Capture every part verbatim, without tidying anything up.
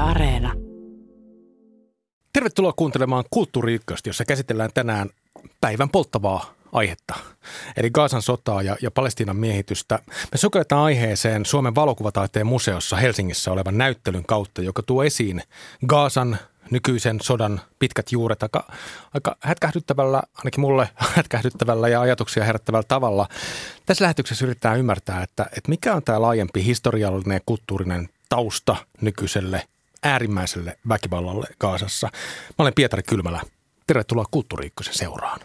Areena. Tervetuloa kuuntelemaan Kulttuuri Ykköstä, jossa käsitellään tänään päivän polttavaa aihetta, eli Gazan sotaa ja, ja Palestiinan miehitystä. Me sokelletaan aiheeseen Suomen valokuvataiteen museossa Helsingissä olevan näyttelyn kautta, joka tuo esiin Gazan nykyisen sodan pitkät juuret aika, aika hätkähdyttävällä, ainakin mulle hätkähdyttävällä ja ajatuksia herättävällä tavalla. Tässä lähetyksessä yritetään ymmärtää, että, että mikä on tämä laajempi historiallinen ja kulttuurinen tausta nykyiselle äärimmäiselle väkivallalle Gazassa. Mä olen Pietari Kylmälä. Tervetuloa Kulttuuri Ykkösen seuraan.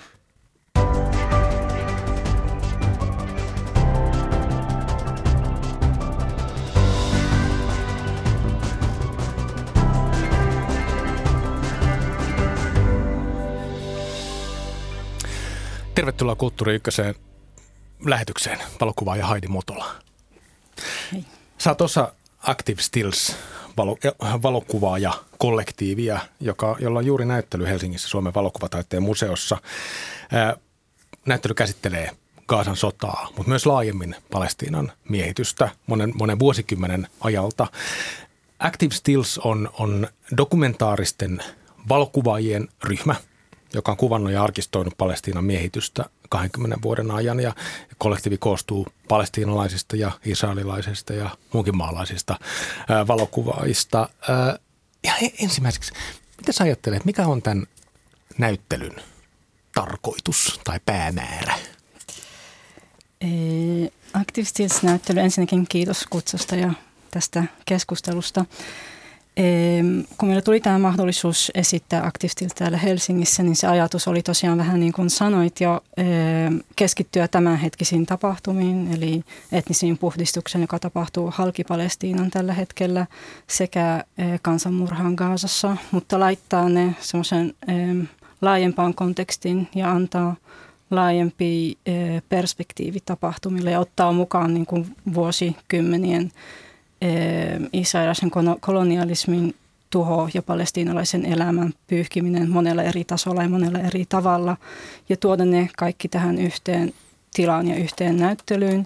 Tervetuloa Kulttuuri Ykkösen lähetykseen, valokuvaaja Heidi Motola. Hei. Sä oot osa Active Stills valokuvaaja kollektiivia, joka, jolla on juuri näyttely Helsingissä Suomen valokuvataiteen museossa. Ää, näyttely käsittelee Gazan sotaa, mutta myös laajemmin Palestiinan miehitystä monen, monen vuosikymmenen ajalta. Active Stills on, on dokumentaaristen valokuvaajien ryhmä, joka on kuvannut ja arkistoinut Palestiinan miehitystä kahdenkymmenen vuoden ajan, ja kollektiivi koostuu palestiinalaisista ja israelilaisista ja muunkin maalaisista ää, valokuvaajista. Ää, ja ensimmäiseksi, mitä sä ajattelet, mikä on tämän näyttelyn tarkoitus tai päämäärä? Active Stills-näyttely, ensinnäkin kiitos kutsusta ja tästä keskustelusta. Kun meillä tuli tämä mahdollisuus esittää Active Stills täällä Helsingissä, niin se ajatus oli tosiaan vähän niin kuin sanoit jo, keskittyä tämänhetkisiin tapahtumiin, eli etnisiin puhdistukseen, joka tapahtuu halki-Palestiinan tällä hetkellä, sekä kansanmurhaan Gazassa, mutta laittaa ne semmoisen laajempaan kontekstiin ja antaa laajempi perspektiivi tapahtumille ja ottaa mukaan niin kuin vuosikymmenien israelilaisen kolonialismin tuho ja palestiinalaisen elämän pyyhkiminen monella eri tasolla ja monella eri tavalla ja tuoda ne kaikki tähän yhteen tilaan ja yhteen näyttelyyn.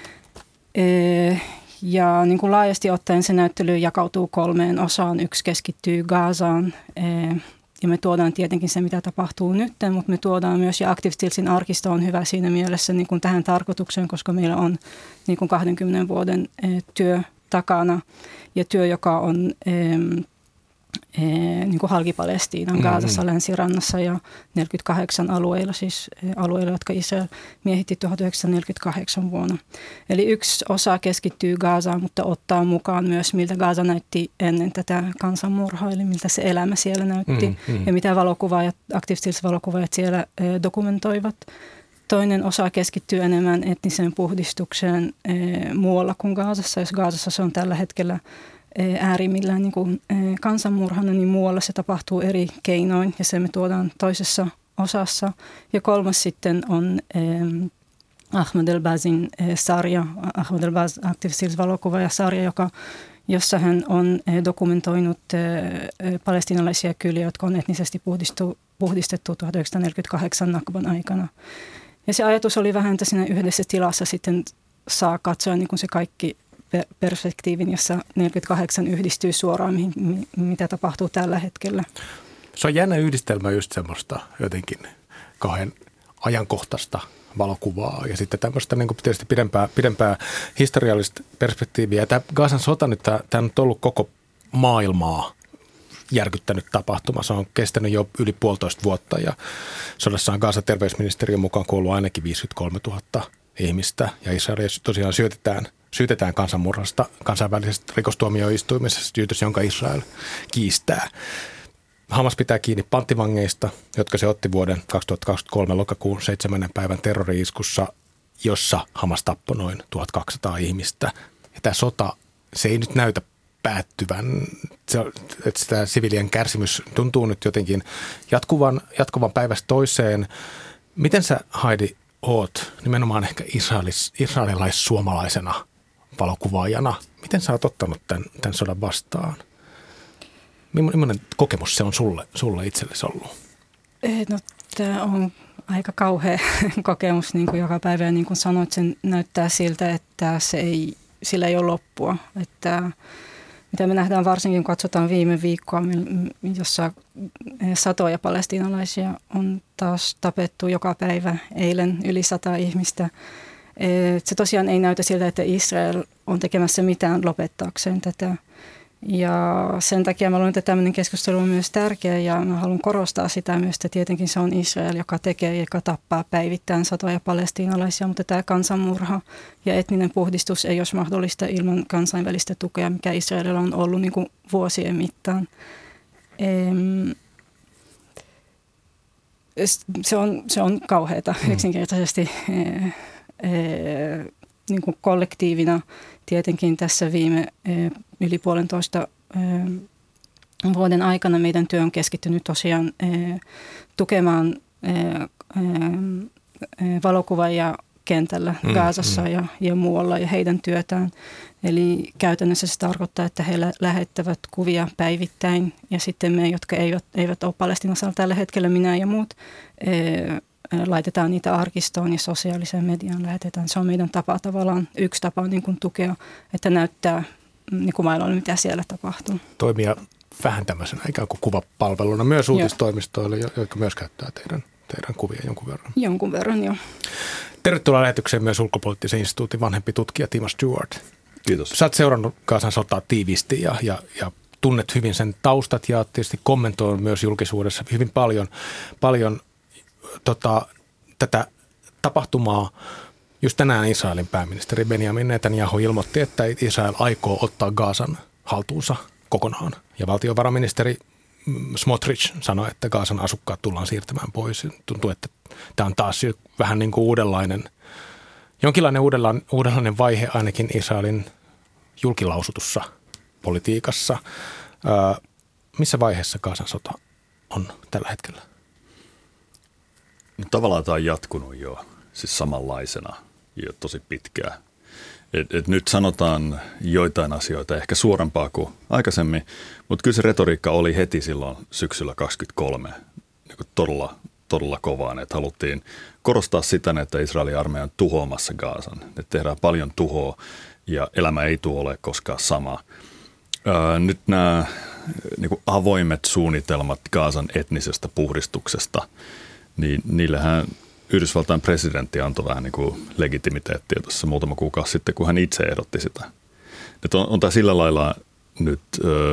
Ja niin kuin laajasti ottaen se näyttely jakautuu kolmeen osaan. Yksi keskittyy Gazaan ja me tuodaan tietenkin se, mitä tapahtuu nyt, mutta me tuodaan myös, ja Active Stillsin arkisto on hyvä siinä mielessä niin kuin tähän tarkoitukseen, koska meillä on niin kuin kahdenkymmenen vuoden työ takana ja työ, joka on e, e, niin kuin halki-Palestiinan mm-hmm. Gazassa, länsirannassa ja neljäkymmentäkahdeksan alueilla, siis alueilla, jotka Israel miehitti tuhatyhdeksänsataaneljäkymmentäkahdeksan vuonna. Eli yksi osa keskittyy Gazaan, mutta ottaa mukaan myös, miltä Gaza näytti ennen tätä kansanmurhaa, eli miltä se elämä siellä näytti mm-hmm. ja mitä valokuvaajat, Active Stills-valokuvaajat siellä e, dokumentoivat. Toinen osa keskittyy enemmän etniseen puhdistukseen e, muualla kuin Gazassa. Jos Gazassa se on tällä hetkellä e, äärimmillään niin kuin, e, kansanmurhana, niin muualla se tapahtuu eri keinoin ja se me tuodaan toisessa osassa. Ja kolmas sitten on e, Ahmed El-Bazin e, sarja, Ahmed El-Baz Active Stills -valokuvaaja-sarja, joka, jossa hän on e, dokumentoinut e, palestiinalaisia kyliä, jotka on etnisesti puhdistettu, puhdistettu tuhatyhdeksänsataaneljäkymmentäkahdeksan Nakban aikana. Ja se ajatus oli vähän, että siinä yhdessä tilassa sitten saa katsoa niin kuin se kaikki perspektiivin, jossa neljäkymmentäkahdeksan yhdistyy suoraan, mihin, mitä tapahtuu tällä hetkellä. Se on jännä yhdistelmä just semmoista jotenkin kahden ajankohtaista valokuvaa ja sitten tämmöistä niin kuin tietysti pidempää, pidempää historiallista perspektiiviä. Tämä Gazan sota nyt, tämä, tämä on ollut koko maailmaa järkyttänyt tapahtuma. Se on kestänyt jo yli puolitoista vuotta ja sodassa on Gazan terveysministeriön mukaan kuollut ainakin viisikymmentäkolmetuhatta ihmistä ja Israelissa tosiaan syytetään, syytetään kansanmurhasta kansainvälisestä rikostuomioistuimessa, syytös, jonka Israel kiistää. Hamas pitää kiinni panttivangeista, jotka se otti vuoden kaksituhattakaksikymmentäkolme lokakuun seitsemännen päivän terrori-iskussa, jossa Hamas tappoi noin tuhatkaksisataa ihmistä. Ja tämä sota, se ei nyt näytä päättyvän, se, että tämä siviilien kärsimys tuntuu nyt jotenkin jatkuvan, jatkuvan päivästä toiseen. Miten sä, Heidi, oot nimenomaan ehkä israelis, israelilais-suomalaisena valokuvaajana? Miten sä oot ottanut tämän, tämän sodan vastaan? Millainen kokemus se on sulle, sulle itsellesi ollut? No, tämä on aika kauhea kokemus, niin kuin joka päivä. Ja niin kuin sanoit, sen näyttää siltä, että se ei, sillä ei ole loppua. Että mitä me nähdään varsinkin, kun katsotaan viime viikkoa, jossa satoja palestiinalaisia on taas tapettu joka päivä, eilen yli sata ihmistä. Se tosiaan ei näytä siltä, että Israel on tekemässä mitään lopettaakseen tätä. Ja sen takia mä luulen, että tämmöinen keskustelu on myös tärkeä ja mä haluan korostaa sitä myös, että tietenkin se on Israel, joka tekee, joka tappaa päivittäin satoja palestiinalaisia, mutta tämä kansanmurha ja etninen puhdistus ei olisi mahdollista ilman kansainvälistä tukea, mikä Israelilla on ollut niin kuin vuosien mittaan. Se on, se on kauheata yksinkertaisesti niin kuin kollektiivina. Tietenkin tässä viime yli puolentoista vuoden aikana meidän työ on keskittynyt tosiaan tukemaan valokuvaajia kentällä mm, Gazassa mm. Ja, ja muualla ja heidän työtään. Eli käytännössä se tarkoittaa, että he lähettävät kuvia päivittäin ja sitten me, jotka eivät, eivät ole Palestiinassa tällä hetkellä, minä ja muut, laitetaan niitä arkistoon ja sosiaaliseen mediaan lähetetään. Se on meidän tapa tavallaan, yksi tapa niin kuin tukea, että näyttää niin kuin maailmalla, mitä siellä tapahtuu. Toimia vähän tämmöisenä ikään kuin kuvapalveluna myös uutistoimistoille, jotka myös käyttää teidän, teidän kuvia jonkun verran. Jonkun verran, joo. Tervetuloa lähetykseen myös Ulkopoliittisen instituutin vanhempi tutkija Timo Stewart. Kiitos. Sä oot seurannut Gazan sotaa tiiviisti ja, ja, ja tunnet hyvin sen taustat ja tietysti kommentoin myös julkisuudessa hyvin paljon, paljon tota, tätä tapahtumaa. Just tänään Israelin pääministeri Benjamin Netanyahu ilmoitti, että Israel aikoo ottaa Gazan haltuunsa kokonaan. Ja valtiovarainministeri Smotrich sanoi, että Gazan asukkaat tullaan siirtämään pois. Tuntuu, että tämä on taas vähän niin kuin uudenlainen, jonkinlainen uudenlainen, uudenlainen vaihe ainakin Israelin julkilausutussa politiikassa. Öö, missä vaiheessa Gazan sota on tällä hetkellä? No, tavallaan tämä on jatkunut jo siis samanlaisena jo tosi pitkään. Et, et nyt sanotaan joitain asioita ehkä suorempaa kuin aikaisemmin, mutta kyllä se retoriikka oli heti silloin syksyllä kaksikymmentäkolme niin kuin todella, todella kovaan. Että haluttiin korostaa sitä, että Israelin armeija on tuhoamassa Gazan. Että tehdään paljon tuhoa ja elämä ei tule ole koskaan sama. Ää, nyt nämä niin kuin avoimet suunnitelmat Gazan etnisestä puhdistuksesta, niin niillähän Yhdysvaltain presidentti antoi vähän niin kuin legitimiteettiä tuossa muutama kuukausi sitten, kun hän itse ehdotti sitä. Nyt on, on tämä sillä lailla nyt ö,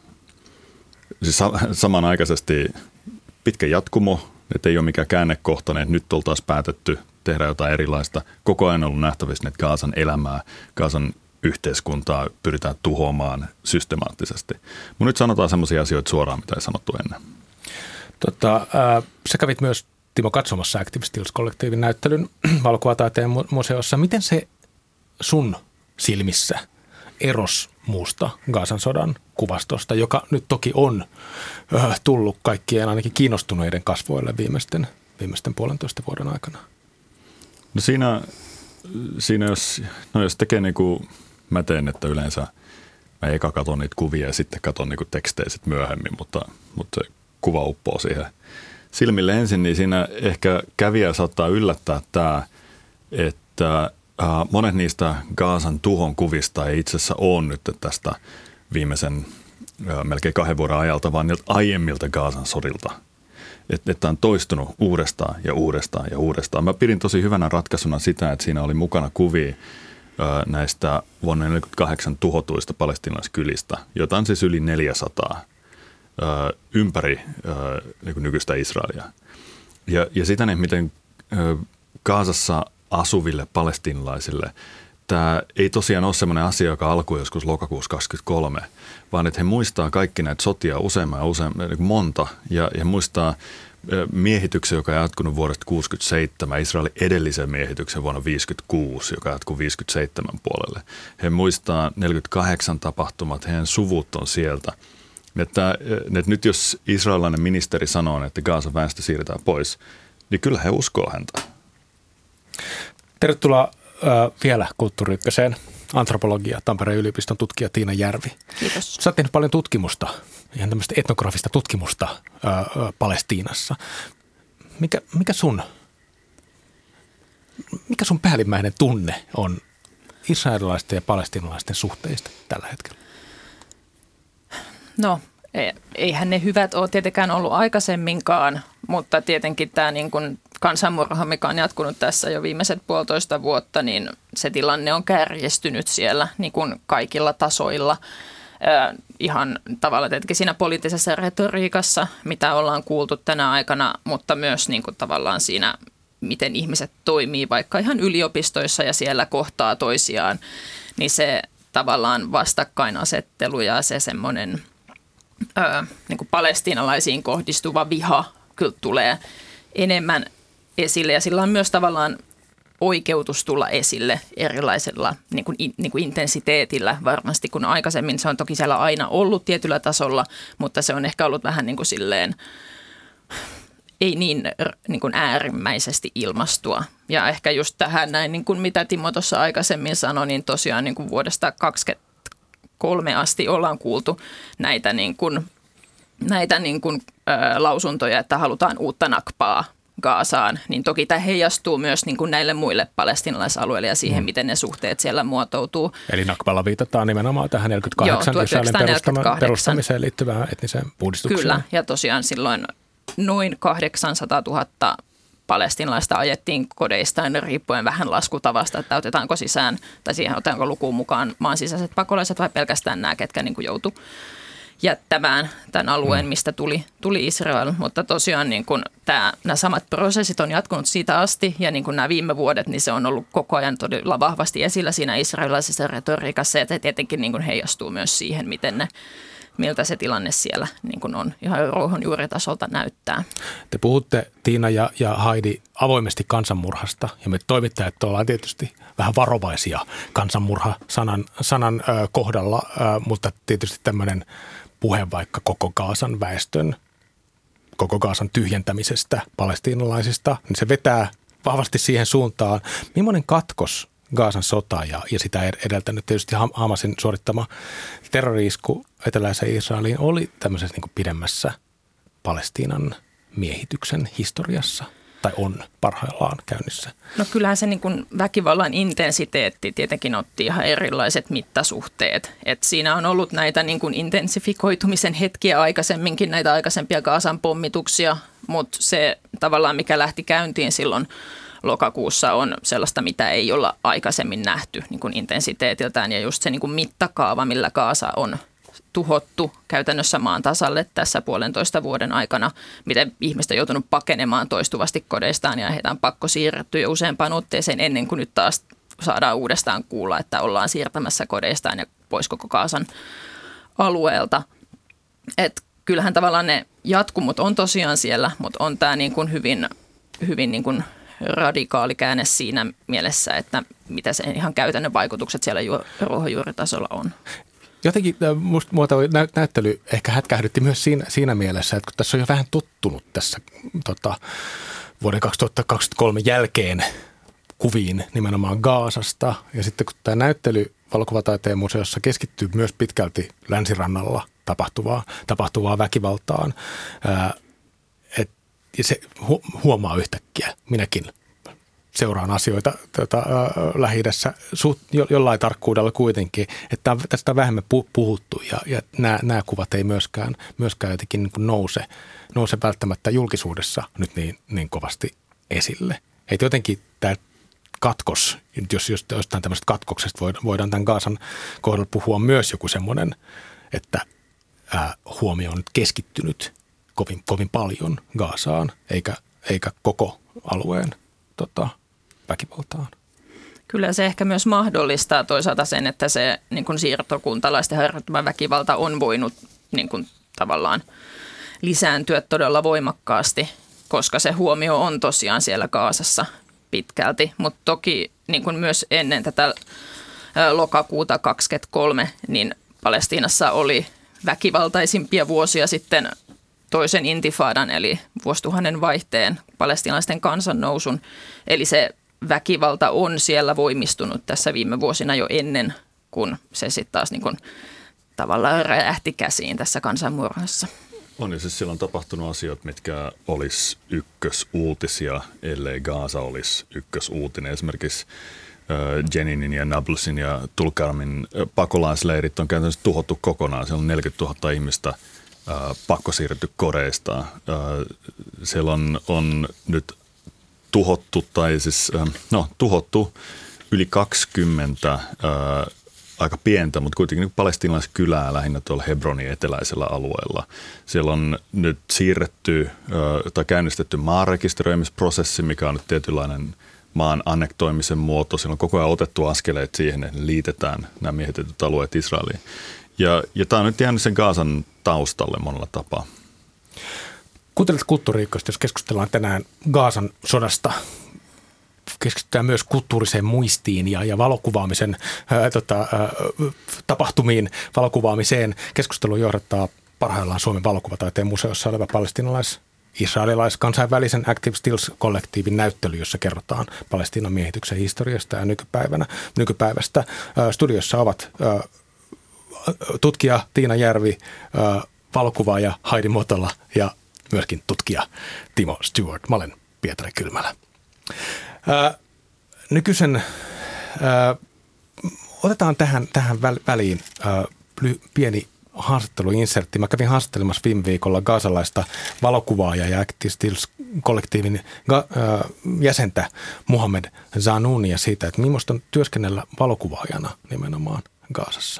siis samanaikaisesti pitkä jatkumo, että ei ole mikään käännekohtainen, että nyt oltaisiin päätetty tehdä jotain erilaista. Koko ajan on ollut nähtävissä, että Gazan elämää, Gazan yhteiskuntaa pyritään tuhoamaan systemaattisesti. Mutta nyt sanotaan sellaisia asioita suoraan, mitä ei sanottu ennen. Tota, äh, sä kävit myös Timo katsomassa Active Stills-kollektiivin näyttelyn valokuvataiteen museossa. Miten se sun silmissä eros muusta Gazan sodan kuvastosta, joka nyt toki on äh, tullut kaikkien ainakin kiinnostuneiden kasvoille viimeisten, viimeisten puolentoista vuoden aikana? No siinä, siinä jos, no jos tekee niin kuin mä teen, että yleensä mä eka katon niitä kuvia ja sitten katon niin kuin tekstejä sit myöhemmin, mutta, mutta se kuva uppoo siihen silmille ensin, niin siinä ehkä kävijä saattaa yllättää tämä, että monet niistä Gazan tuhon kuvista ei itse asiassa ole nyt tästä viimeisen melkein kahden vuoden ajalta, vaan niiltä aiemmilta Gazan sodilta. Että et on toistunut uudestaan ja uudestaan ja uudestaan. Mä pidin tosi hyvänä ratkaisuna sitä, että siinä oli mukana kuvia näistä vuonna neljäkymmentäkahdeksan tuhotuista palestiinalaiskylistä, joita on siis yli neljäsataa. ympäri niin nykyistä Israelia. Ja, ja sitä, miten Gazassa asuville palestiinalaisille tämä ei tosiaan ole sellainen asia, joka alkoi joskus lokakuussa kaksikymmentäkolme, vaan että he muistaa kaikki näitä sotia useamman ja useamman, niin monta, ja he muistaa miehityksen, joka on jatkunut vuodesta kuusikymmentäseitsemän, Israelin edellisen miehityksen vuonna viisikymmentäkuusi, joka jatkuu viisikymmentäseitsemän puolelle. He muistaa neljäkymmentäkahdeksan tapahtumat, heidän suvut on sieltä. Että, että nyt jos israelilainen ministeri sanoo, että Gazan väestö siirretään pois, niin kyllä he uskoo häntä. Tervetuloa äh, vielä Kulttuuri Ykköseen. Antropologia, Tampereen yliopiston tutkija Tiina Järvi. Kiitos. Sä oot tehnyt paljon tutkimusta, ihan tämmöistä etnografista tutkimusta äh, äh, Palestiinassa. Mikä, mikä, sun, mikä sun päällimmäinen tunne on israelilaisten ja palestiinalaisten suhteista tällä hetkellä? No, eihän ne hyvät ole tietenkään ollut aikaisemminkaan, mutta tietenkin tämä niin kuin kansanmurha, mikä on jatkunut tässä jo viimeiset puolitoista vuotta, niin se tilanne on kärjistynyt siellä niin kuin kaikilla tasoilla. Äh, ihan tavallaan tietenkin siinä poliittisessa retoriikassa, mitä ollaan kuultu tänä aikana, mutta myös niin kuin tavallaan siinä, miten ihmiset toimii vaikka ihan yliopistoissa ja siellä kohtaa toisiaan, niin se tavallaan vastakkainasettelu ja se semmoinen Öö, niin kuin palestiinalaisiin kohdistuva viha kyllä tulee enemmän esille ja sillä on myös tavallaan oikeutus tulla esille erilaisella niin kuin, niin kuin intensiteetillä varmasti, kun aikaisemmin se on toki siellä aina ollut tietyllä tasolla, mutta se on ehkä ollut vähän niin kuin silleen, ei niin, niin kuin äärimmäisesti ilmastua. Ja ehkä just tähän näin, niin kuin mitä Timo tuossa aikaisemmin sanoi, niin tosiaan niin kuin vuodesta kaksikymmentä kolme asti ollaan kuultu näitä, niin kuin, näitä niin kuin, ä, lausuntoja, että halutaan uutta nakpaa Gazaan, niin toki tämä heijastuu myös niin kuin näille muille palestiinalaisalueille ja siihen, mm. miten ne suhteet siellä muotoutuu. Eli nakpalla viitataan nimenomaan tähän neljäkymmentäkahdeksan Israelin perustamiseen liittyvään etniseen puhdistukseen. Kyllä, ja tosiaan silloin noin kahdeksansataatuhatta palestiinalaista ajettiin kodeistaan riippuen vähän laskutavasta, että otetaanko sisään tai siihen otetaanko lukuun mukaan maan sisäiset pakolaiset vai pelkästään nämä, ketkä niin kuin joutu jättämään tämän alueen, mistä tuli, tuli Israel. Mutta tosiaan niin kuin tämä, nämä samat prosessit on jatkunut siitä asti ja niin kuin nämä viime vuodet, niin se on ollut koko ajan todella vahvasti esillä siinä israelilaisessa retoriikassa ja se tietenkin niin kuin heijastuu myös siihen, miten ne miltä se tilanne siellä niin kuin on ihan ruohonjuuritasolta näyttää. Te puhutte, Tiina ja, ja Heidi, avoimesti kansanmurhasta ja me toimittajat ollaan tietysti vähän varovaisia kansanmurha-sanan sanan, ö, kohdalla, ö, mutta tietysti tämmöinen puhe vaikka koko Gazan väestön, koko Gazan tyhjentämisestä palestiinalaisista, niin se vetää vahvasti siihen suuntaan. Millainen katkos Gazan sota ja, ja sitä edeltänyt tietysti Hamasin suorittama terrori-isku eteläiseen Israeliin oli tämmöisessä niin kuin pidemmässä Palestiinan miehityksen historiassa tai on parhaillaan käynnissä? No kyllähän se niin kuin väkivallan intensiteetti tietenkin otti ihan erilaiset mittasuhteet. Et siinä on ollut näitä niin kuin intensifikoitumisen hetkiä aikaisemminkin, näitä aikaisempia Gazan pommituksia, mutta se tavallaan mikä lähti käyntiin silloin lokakuussa on sellaista, mitä ei olla aikaisemmin nähty niin kuin intensiteetiltään ja just se niin kuin mittakaava, millä Gaza on tuhottu käytännössä maan tasalle tässä puolentoista vuoden aikana, miten ihmiset on joutunut pakenemaan toistuvasti kodeistaan ja heitä on pakko siirretty jo useampaan otteeseen ennen kuin nyt taas saadaan uudestaan kuulla, että ollaan siirtämässä kodeistaan ja pois koko Gazan alueelta. Et kyllähän tavallaan ne jatkumot on tosiaan siellä, mutta on tämä niin kuin hyvin, hyvin niin kuin radikaali käänne siinä mielessä, että mitä se ihan käytännön vaikutukset siellä ruohonjuuritasolla on. Jotenkin musta muuta näyttely ehkä hätkähdytti myös siinä, siinä mielessä, että kun tässä on jo vähän tottunut tässä tota, vuoden kaksituhattakaksikymmentäkolme jälkeen kuviin nimenomaan Gazasta ja sitten kun tämä näyttely Valokuvataiteen museossa keskittyy myös pitkälti länsirannalla tapahtuvaa, tapahtuvaa väkivaltaan, ää, et, ja se hu, huomaa yhtäkkiä, minäkin seuraan asioita tuota, äh, Lähi-idässä suht, jo, jollain tarkkuudella kuitenkin, että tästä on vähemmän puhuttu ja, ja nämä, nämä kuvat ei myöskään, myöskään jotenkin niin kuin nouse, nouse välttämättä julkisuudessa nyt niin, niin kovasti esille. Että jotenkin tämä katkos, jos jostain tämmöisestä katkoksesta voidaan tämän Gazan kohdalla puhua myös joku semmoinen, että äh, huomio on nyt keskittynyt kovin, kovin paljon Gazaan eikä, eikä koko alueen tota, väkivaltaan. Kyllä se ehkä myös mahdollistaa toisaalta sen, että se niin kuin siirtokuntalaisten harjoittama väkivalta on voinut niin kuin, tavallaan lisääntyä todella voimakkaasti, koska se huomio on tosiaan siellä Gazassa pitkälti. Mutta toki niin kuin myös ennen tätä lokakuuta kaksikymmentäkolme, niin Palestiinassa oli väkivaltaisimpia vuosia sitten toisen intifadan eli vuosituhannen vaihteen palestiinalaisten kansannousun. Eli se väkivalta on siellä voimistunut tässä viime vuosina jo ennen kuin se sitten taas niin kuin tavallaan räjähti käsiin tässä kansanmurhassa. On ja siis siellä on tapahtunut asioita, mitkä olisi ykkösuutisia, ellei Gaza olisi ykkösuutinen. Esimerkiksi Jeninin ja Nablusin ja Tulkarmin pakolaisleirit on käytännössä tuhottu kokonaan. Siellä on neljäkymmentätuhatta ihmistä pakko siirretty kodeistaan. Siellä on, on nyt tuhottu, tai siis, no, tuhottu yli kaksikymmentä ää, aika pientä, mutta kuitenkin palestiinalaiskylää lähinnä tuolla Hebronin eteläisellä alueella. Siellä on nyt siirretty ää, tai käynnistetty maanrekisteröimisprosessi, mikä on nyt tietynlainen maan annektoimisen muoto. Siellä on koko ajan otettu askeleet siihen, että liitetään nämä miehitetyt alueet Israeliin. Ja, ja tämä on nyt jäänyt sen Gazan taustalle monella tapaa. Kuuntelet Kulttuuriikkoista, jos keskustellaan tänään Gazan sodasta. Keskitytään myös kulttuuriseen muistiin ja, ja valokuvaamisen ää, tota, ää, tapahtumiin, valokuvaamiseen. Keskustelu johdattaa parhaillaan Suomen valokuvataiteen museossa oleva palestiinalais- israelilais kansainvälisen Active Stills-kollektiivin näyttely, jossa kerrotaan Palestiinan miehityksen historiasta ja nykypäivänä, nykypäivästä. Ää, studiossa ovat ää, tutkija Tiina Järvi, ää, valokuvaaja Heidi Motola ja myöskin tutkija Timo Stewart. Mä olen Pietari Kylmälä. Ää, nykyisen, ää, otetaan tähän, tähän väliin ää, pieni haastatteluinsertti. Mä kävin haastattelemassa viime viikolla gazalaista valokuvaajaa ja Active Stills-kollektiivin ga, ää, jäsentä Mohamed Zanounia siitä, että millaista on työskennellä valokuvaajana nimenomaan Gazassa.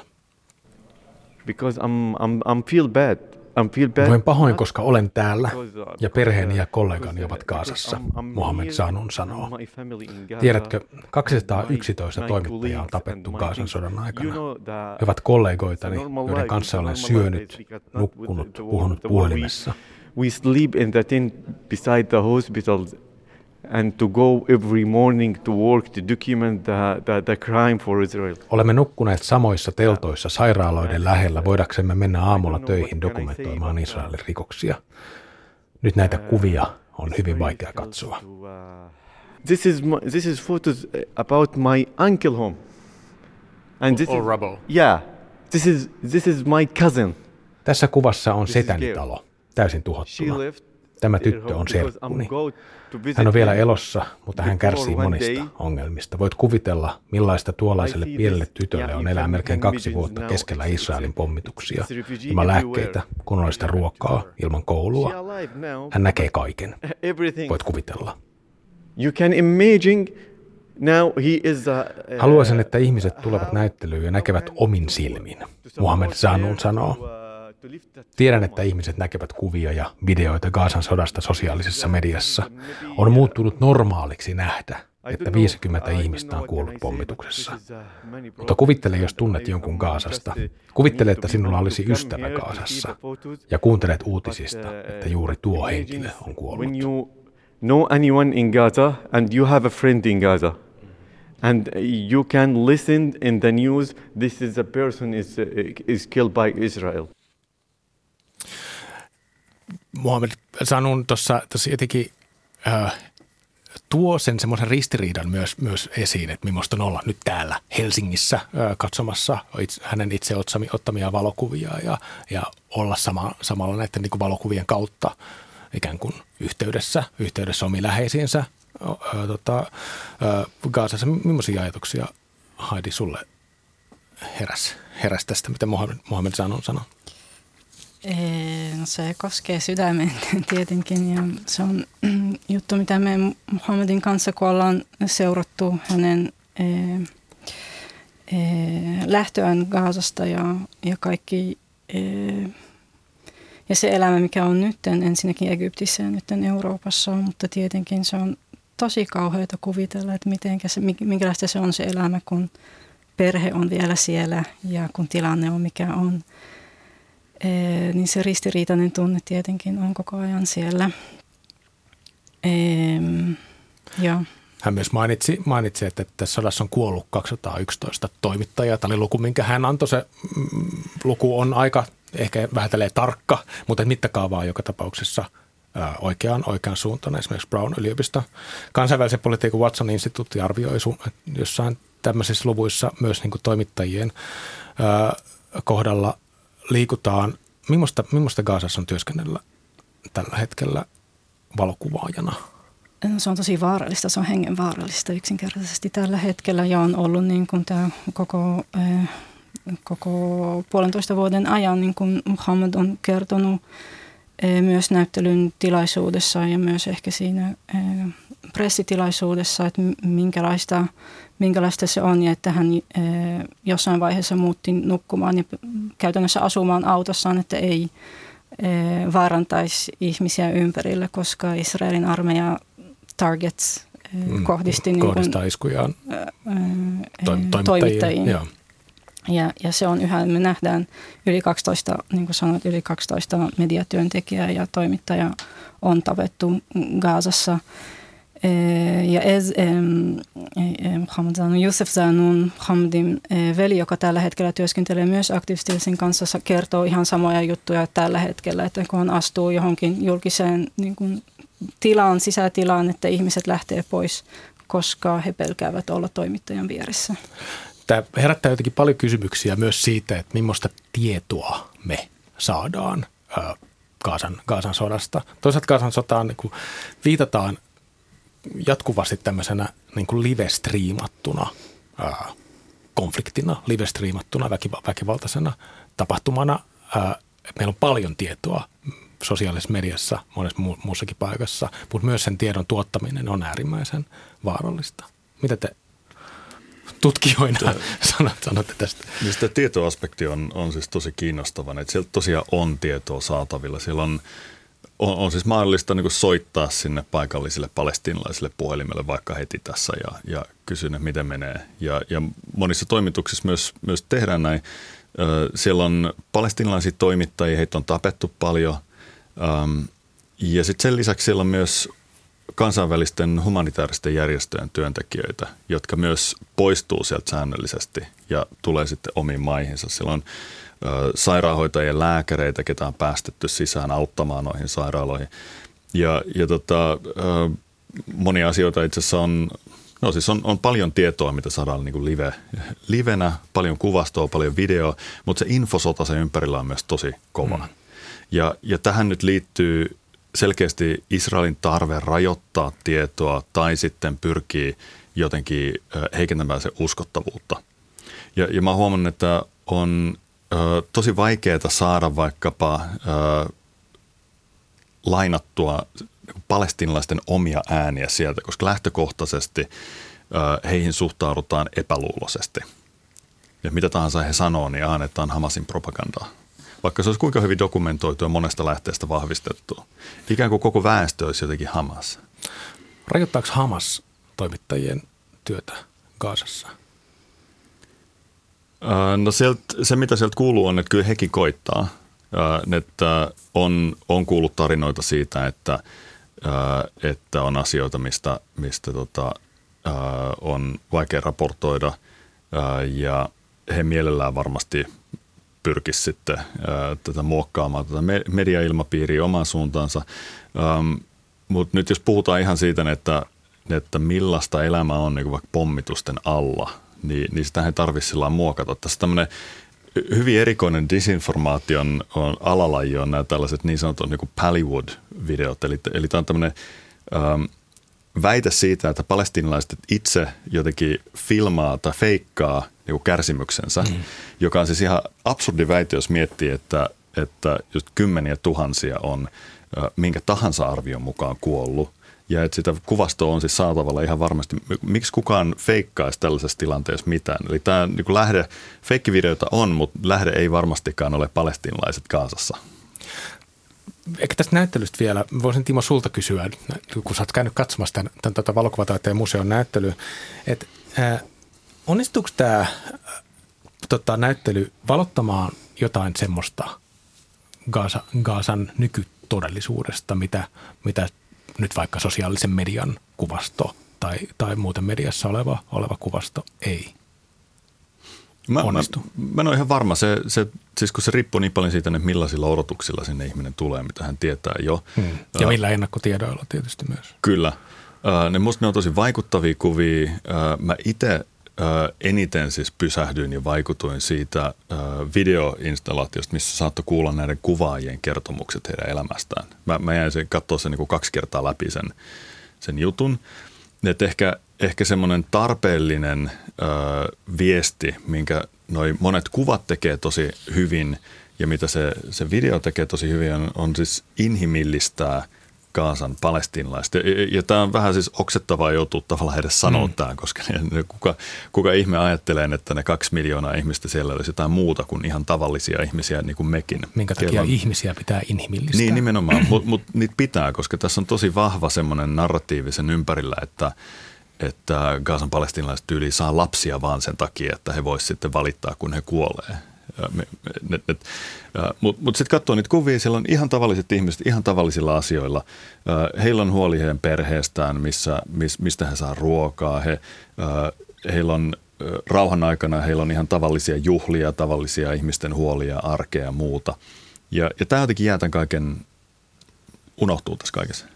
Because I'm, I'm, I'm feel bad. I'm feel bad. Voin pahoin, koska olen täällä ja perheeni ja kollegani ovat Gazassa, Mohamed Zanoun sanoo. Tiedätkö, kaksisataayksitoista toimittajaa on tapettu Gazan sodan aikana. He ovat kollegoitani, joiden kanssa olen syönyt, nukkunut, puhunut puhelimessa. We sleep in the tent beside the hospital and to go every morning to work to document the, the, the crime for Israel. Olemme nukkuneet samoissa teltoissa sairaaloiden lähellä, voidaksemme mennä aamulla töihin dokumentoimaan Israelin rikoksia. Nyt näitä kuvia on hyvin vaikea katsoa. This is my, this is photos about my uncle home. And this All is, rubble. Yeah, this is this is my cousin. Tässä kuvassa on setäni talo, täysin tuhottuna. Tämä tyttö on serkkuni. Hän on vielä elossa, mutta hän kärsii monista ongelmista. Voit kuvitella, millaista tuollaiselle pienelle tytölle on elää melkein kaksi vuotta keskellä Israelin pommituksia. Ilman lääkkeitä, kunnollista ruokaa, ilman koulua. Hän näkee kaiken. Voit kuvitella. You can imagine now he is a, uh, Haluaisin, että ihmiset tulevat näyttelyyn ja näkevät omin silmin, Mohamed Zanoun sanoo. Tiedän, että ihmiset näkevät kuvia ja videoita Gazan sodasta sosiaalisessa mediassa. On muuttunut normaaliksi nähdä, että viisikymmentä ihmistä on kuollut pommituksessa. Mutta kuvittele, jos tunnet jonkun Gazasta. Kuvittele, että sinulla olisi ystävä Gazassa. Ja kuuntelet uutisista, että juuri tuo henkilö on kuollut. When you know anyone in Gaza and you have a friend in Gaza. And you can listen in the news, this is a person is, is killed by Israel. Mohamed Zanoun tuossa jotenkin äh, tuo sen semmoisen ristiriidan myös, myös esiin, että millaista on olla nyt täällä Helsingissä äh, katsomassa itse, hänen itse ottamia valokuvia ja, ja olla sama, samalla näiden niin kuin valokuvien kautta ikään kuin yhteydessä, yhteydessä omiin läheisiinsä äh, tota, äh, Gazassa. Millaisia ajatuksia, Heidi, sulle heräs, heräs tästä, mitä Mohamed, Mohamed Zanoun sanoi? No se koskee sydämen tietenkin ja se on juttu, mitä me Mohamedin kanssa, kun ollaan seurattu hänen e, e, lähtöään Gazasta ja, ja kaikki e, ja se elämä, mikä on nyt ensinnäkin Egyptissä ja nyt Euroopassa, mutta tietenkin se on tosi kauheata kuvitella, että mitenkä se, minkälaista se on se elämä, kun perhe on vielä siellä ja kun tilanne on mikä on. Ee, niin se ristiriitainen tunne tietenkin on koko ajan siellä. Ee, ja. Hän myös mainitsi, mainitsi, että tässä sodassa on kuollut kaksisataayksitoista toimittajaa. Tämä oli luku, minkä hän antoi. Se mm, luku on aika ehkä vähän tälleen tarkka, mutta mittakaavaa joka tapauksessa ää, oikeaan, oikeaan suuntaan. Esimerkiksi Brown-yliopisto. Kansainvälisen politiikan Watson-instituutti arvioi jossain tämmöisissä luvuissa myös niin kuin toimittajien ää, kohdalla liikutaan. Millaista, millaista Gazassa on työskennellä tällä hetkellä valokuvaajana? se on tosi vaarallista, se on hengenvaarallista yksinkertaisesti tällä hetkellä ja on ollut niin kuin tämä koko, koko puolentoista vuoden ajan, niin kuin Muhammad on kertonut myös näyttelyn tilaisuudessa ja myös ehkä siinä pressitilaisuudessa, että minkälaista, minkälaista se on ja että hän jossain vaiheessa muutti nukkumaan ja käytännössä asumaan autossaan, että ei vaarantaisi ihmisiä ympärillä, koska Israelin armeija targets mm, kohdisti kohdistaa niin iskujaan to, toimittajiin. Ja, ja, ja se on yhä, me nähdään yli kaksitoista, niin kuin sanoit, yli kaksitoista mediatyöntekijää ja toimittajaa on tapettu Gazassa. Ja Ez, Muhammad Zanun, Youssef Zanun, Muhammadin veli, joka tällä hetkellä työskentelee myös Active kanssa, kertoo ihan samoja juttuja tällä hetkellä, että kun astuu johonkin julkiseen niin kuin tilaan, sisätilaan, että ihmiset lähtee pois, koska he pelkäävät olla toimittajan vieressä. Tämä herättää jotenkin paljon kysymyksiä myös siitä, että millaista tietoa me saadaan Gazan, Gazan sodasta. Toisaalta Gazan sotaan niin kuin viitataan jatkuvasti tämmöisenä niin kuin live-striimattuna ää, konfliktina, live-striimattuna väkiva- väkivaltaisena tapahtumana. Ää, meillä on paljon tietoa sosiaalisessa mediassa, monessa mu- muussakin paikassa, mutta myös sen tiedon tuottaminen on äärimmäisen vaarallista. Mitä te tutkijoina sanot, sanotte tästä? Niin sitä tietoaspekti on, on siis tosi kiinnostava, että sieltä tosiaan on tietoa saatavilla. Siellä on On, on siis mahdollista niin kuin soittaa sinne paikallisille palestiinalaisille puhelimelle vaikka heti tässä ja, ja kysyä, että miten menee. Ja, ja monissa toimituksissa myös, myös tehdään näin. Siellä on palestiinalaisia toimittajia, heitä on tapettu paljon. Ja sitten sen lisäksi siellä on myös kansainvälisten humanitaaristen järjestöjen työntekijöitä, jotka myös poistuu sieltä säännöllisesti ja tulee sitten omiin maihinsa. Siellä on sairaanhoitajien lääkäreitä, ketä on päästetty sisään auttamaan noihin sairaaloihin. Ja, ja tota, monia asioita itse asiassa on, no siis on, on paljon tietoa, mitä saadaan niin kuin live, livenä, paljon kuvastoa, paljon videoa, mutta se infosota sen ympärillä on myös tosi kova. Mm. Ja, ja tähän nyt liittyy selkeästi Israelin tarve rajoittaa tietoa tai sitten pyrkii jotenkin heikentämään sen uskottavuutta. Ja, ja mä oon huomannut, että on tosi vaikeaa saada vaikkapa ö, lainattua palestiinalaisten omia ääniä sieltä, koska lähtökohtaisesti ö, heihin suhtaudutaan epäluuloisesti. Ja mitä tahansa he sanoo, niin annetaan Hamasin propagandaa. Vaikka se olisi kuinka hyvin dokumentoitu ja monesta lähteestä vahvistettu. Ikään kuin koko väestö olisi jotenkin Hamas. Rajoittaako Hamas toimittajien työtä Gazassa? No sieltä, se, mitä sieltä kuuluu, on, että kyllä hekin koittaa. Että on, on kuullut tarinoita siitä, että, että on asioita, mistä, mistä tota, on vaikea raportoida. Ja he mielellään varmasti pyrkisivät sitten tätä muokkaamaan tätä mediailmapiiriä omaan suuntaansa. Mutta nyt jos puhutaan ihan siitä, että, että millaista elämä on niin kuin vaikka pommitusten alla, niin, niin sitä ei tarvitse sillä muokata. Tässä tämmöinen hyvin erikoinen disinformaation on alalaji on nämä tällaiset niin sanotut niin kuin Pallywood-videot. Eli, eli tämä on tämmöinen ähm, väite siitä, että palestiinalaiset itse jotenkin filmaa tai feikkaa niin kuin kärsimyksensä, mm. joka on siis ihan absurdi väite, jos miettii, että, että just kymmeniä tuhansia on äh, minkä tahansa arvion mukaan kuollut. Ja että sitä kuvastoa on siis saatavalla ihan varmasti. Miksi kukaan feikkaisi tällaisessa tilanteessa mitään? Eli tämä niin kuin lähde, feikkivideoita on, mutta lähde ei varmastikaan ole palestiinalaiset Gazassa. Ehkä tästä näyttelystä vielä, voisin Timo sulta kysyä, kun sä oot käynyt katsomassa tämän, tämän, tämän valokuvataiteen museon näyttelyä, että äh, onnistuuko tämä äh, tota, näyttely valottamaan jotain semmoista Gaza, Gazan nykytodellisuudesta, mitä, mitä nyt vaikka sosiaalisen median kuvasto tai, tai muuten mediassa oleva, oleva kuvasto ei mä, onnistu. Mä, mä en ole ihan varma. Se, se, siis kun se riippuu niin paljon siitä, että millaisilla odotuksilla sinne ihminen tulee, mitä hän tietää jo. Hmm. Ja millä ennakkotiedoilla tietysti myös. Kyllä. Ne, musta ne on tosi vaikuttavia kuvia. Mä itse eniten siis pysähdyin ja vaikutuin siitä videoinstallaatiosta, missä saattoi kuulla näiden kuvaajien kertomukset heidän elämästään. Mä, mä jäin sen katsoa sen niin kuin kaksi kertaa läpi sen, sen jutun. Että ehkä, ehkä semmoinen tarpeellinen ö, viesti, minkä noi monet kuvat tekee tosi hyvin ja mitä se, se video tekee tosi hyvin, on, on siis inhimillistää Gazan palestiinalaista. Ja, ja tämä on vähän siis oksettavaa joutua tavallaan edes sanoa mm. tämä, koska ne, kuka, kuka ihme ajattelee, että ne kaksi miljoonaa ihmistä siellä olisi jotain muuta kuin ihan tavallisia ihmisiä niin kuin mekin. Minkä takia on, ihmisiä pitää inhimillistää. Niin nimenomaan, mutta mut niitä pitää, koska tässä on tosi vahva semmoinen narratiivisen ympärillä, että että Gazan palestiinalaiset tyyliin saa lapsia vaan sen takia, että he voisivat sitten valittaa, kun he kuolee. Mutta mut sitten katsoo niitä kuvia, siellä on ihan tavalliset ihmiset ihan tavallisilla asioilla. Heillä on huoli heidän perheestään, missä, mistä he saa ruokaa. He, heillä on rauhan aikana, heillä on ihan tavallisia juhlia, tavallisia ihmisten huolia, arkea ja muuta. Ja, ja tämä jotenkin jää tämän kaiken, unohtuu tässä kaikessa.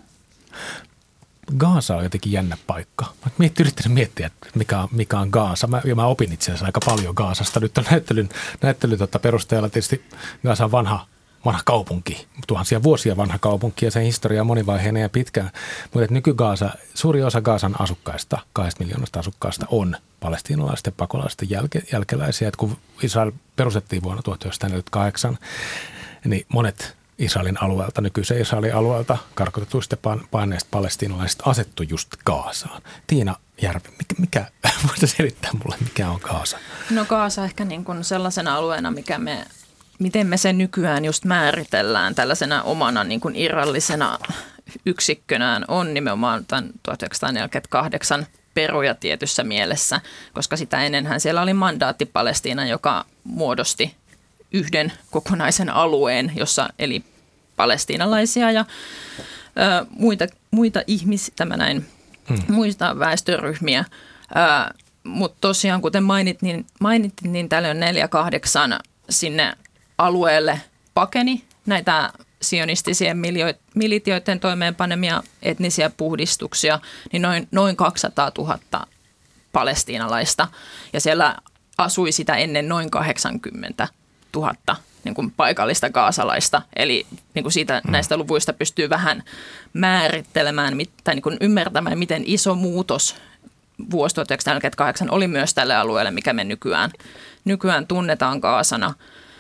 Gaza on jotenkin jännä paikka. Mä mietin, yrittänyt miettiä, että mikä on, mikä on Gaza. Mä, ja mä opin itse asiassa aika paljon Gazasta. Nyt on näyttelyn, näyttelyn tota perusteella tietysti Gaza on vanha, vanha kaupunki, tuhansia vuosia vanha kaupunki ja sen historia on monivaiheinen ja pitkään. Mutta nyky-Gaza, suuri osa Gazan asukkaista, kahdesta miljoonasta asukkaasta on palestiinalaisten pakolaisten jälke, jälkeläisiä. Et kun Israel perustettiin vuonna tuhatyhdeksänsataaneljäkymmentäkahdeksan, niin monet Israelin alueelta, nykyisen Israelin alueelta karkotetuista paineista palestiinalaiset asettu just Gazaan. Tiina Järvi, mikä, mikä voisi selittää mulle, mikä on Gaza? No Gaza ehkä niin kuin sellaisena alueena, mikä me, miten me sen nykyään just määritellään tällaisena omana niin kuin irrallisena yksikkönään on nimenomaan tämän tuhatyhdeksänsataaneljäkymmentäkahdeksan peruja tietyssä mielessä, koska sitä ennenhän siellä oli mandaatti Palestiina, joka muodosti yhden kokonaisen alueen, jossa eli palestiinalaisia ja ö, muita, muita ihmisiä, tämä näin, hmm. muista väestöryhmiä. Mutta tosiaan, kuten mainit, niin, mainittiin, niin täällä on neljä kahdeksan sinne alueelle pakeni näitä sionistisien militioiden toimeenpanemia etnisiä puhdistuksia, niin noin, noin kaksisataatuhatta palestiinalaista. Ja siellä asui sitä ennen noin kahdeksankymmentä tuhatta niin kuin paikallista gaasalaista. Eli niin kuin siitä, mm. näistä luvuista pystyy vähän määrittelemään tai niin kuin ymmärtämään, miten iso muutos vuosi tuhatyhdeksänsataaneljäkymmentäkahdeksan oli myös tälle alueelle, mikä me nykyään, nykyään tunnetaan Gaasana.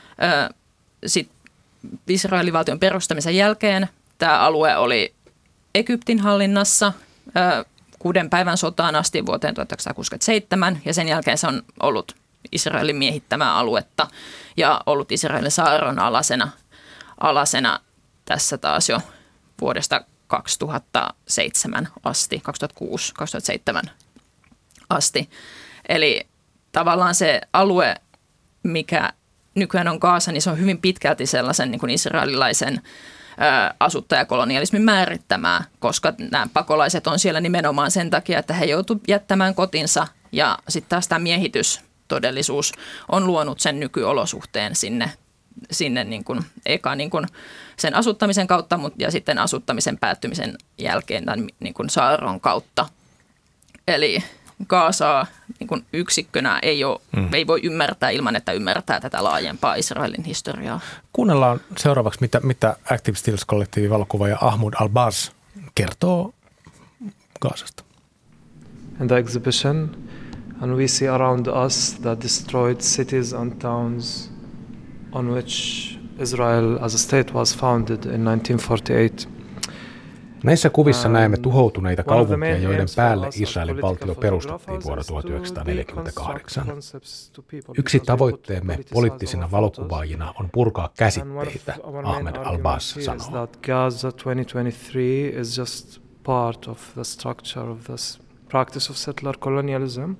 Sitten Israelin valtion perustamisen jälkeen tämä alue oli Egyptin hallinnassa kuuden päivän sotaan asti vuoteen tuhatyhdeksänsataakuusikymmentäseitsemän ja sen jälkeen se on ollut Israelin miehittämää aluetta ja ollut Israelin saaron alasena, alasena tässä taas jo vuodesta kaksituhattaseitsemän asti, kaksituhattakuusi kaksituhattaseitsemän asti. Eli tavallaan se alue, mikä nykyään on Gaza, niin se on hyvin pitkälti sellaisen niin kuin israelilaisen ä, asuttajakolonialismin määrittämää, koska nämä pakolaiset on siellä nimenomaan sen takia, että he joutuivat jättämään kotinsa ja sitten taas tämä miehitystodellisuus on luonut sen nykyolosuhteen sinne, sinne niin kuin, eka niin kuin sen asuttamisen kautta mutta, ja sitten asuttamisen päättymisen jälkeen tämän niin kuin saaron kautta. Eli Gazaa niin kuin yksikkönä ei, ole, mm. ei voi ymmärtää ilman, että ymmärtää tätä laajempaa Israelin historiaa. Kuunnellaan seuraavaksi, mitä, mitä Active Stills-kollektiivin valokuvaaja Ahmoud Al-Baz kertoo Gazasta. In the exhibition, and we see around us the destroyed cities and towns on which Israel as a state was founded in nineteen forty-eight. Näissä kuvissa näemme tuhoutuneita kaupunkeja, joiden päälle Israelin valtio perustettiin vuonna tuhatyhdeksänsataaneljäkymmentäkahdeksan. Yksi tavoitteemme poliittisina valokuvaajina on purkaa käsitteitä, Ahmed Al-Baz sanoo. Gaza twenty twenty-three is just part of the structure of this practice of settler colonialism.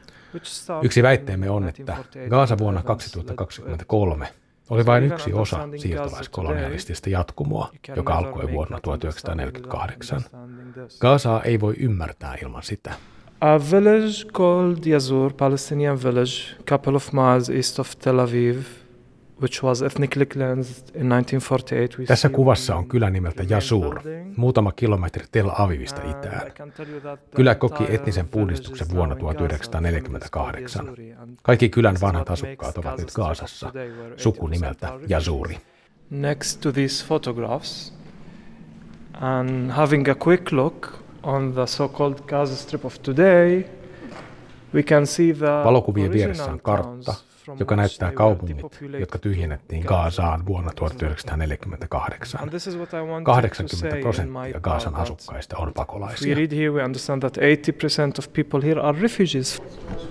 Yksi väitteemme on, että Gaza vuonna kaksituhattakaksikymmentäkolme oli vain yksi osa siirtolaiskolonialistista jatkumoa, joka alkoi vuonna tuhatyhdeksänsataaneljäkymmentäkahdeksan. Gazaa ei voi ymmärtää ilman sitä. A village called Yazur, Palestinian village, couple of miles east of Tel Aviv, which was ethnically cleansed in nineteen forty-eight. Tässä kuvassa on kylä nimeltä Yazur, muutama kilometri Tel Avivista itään. Kylä koki etnisen puhdistuksen vuonna tuhatyhdeksänsataaneljäkymmentäkahdeksan. Kaikki kylän vanhat asukkaat ovat nyt Gazassa, suku nimeltä Yazuri. Next to these photographs and having a quick look on the so-called Gaza Strip of today, we can see the valokuvien vieressä on kartta, joka näyttää kaupungit, jotka tyhjennettiin Gazaan vuonna tuhatyhdeksänsataaneljäkymmentäkahdeksan. kahdeksankymmentä prosenttia Gazan asukkaista on pakolaisia. We read here, we understand that eighty percent of people here are refugees.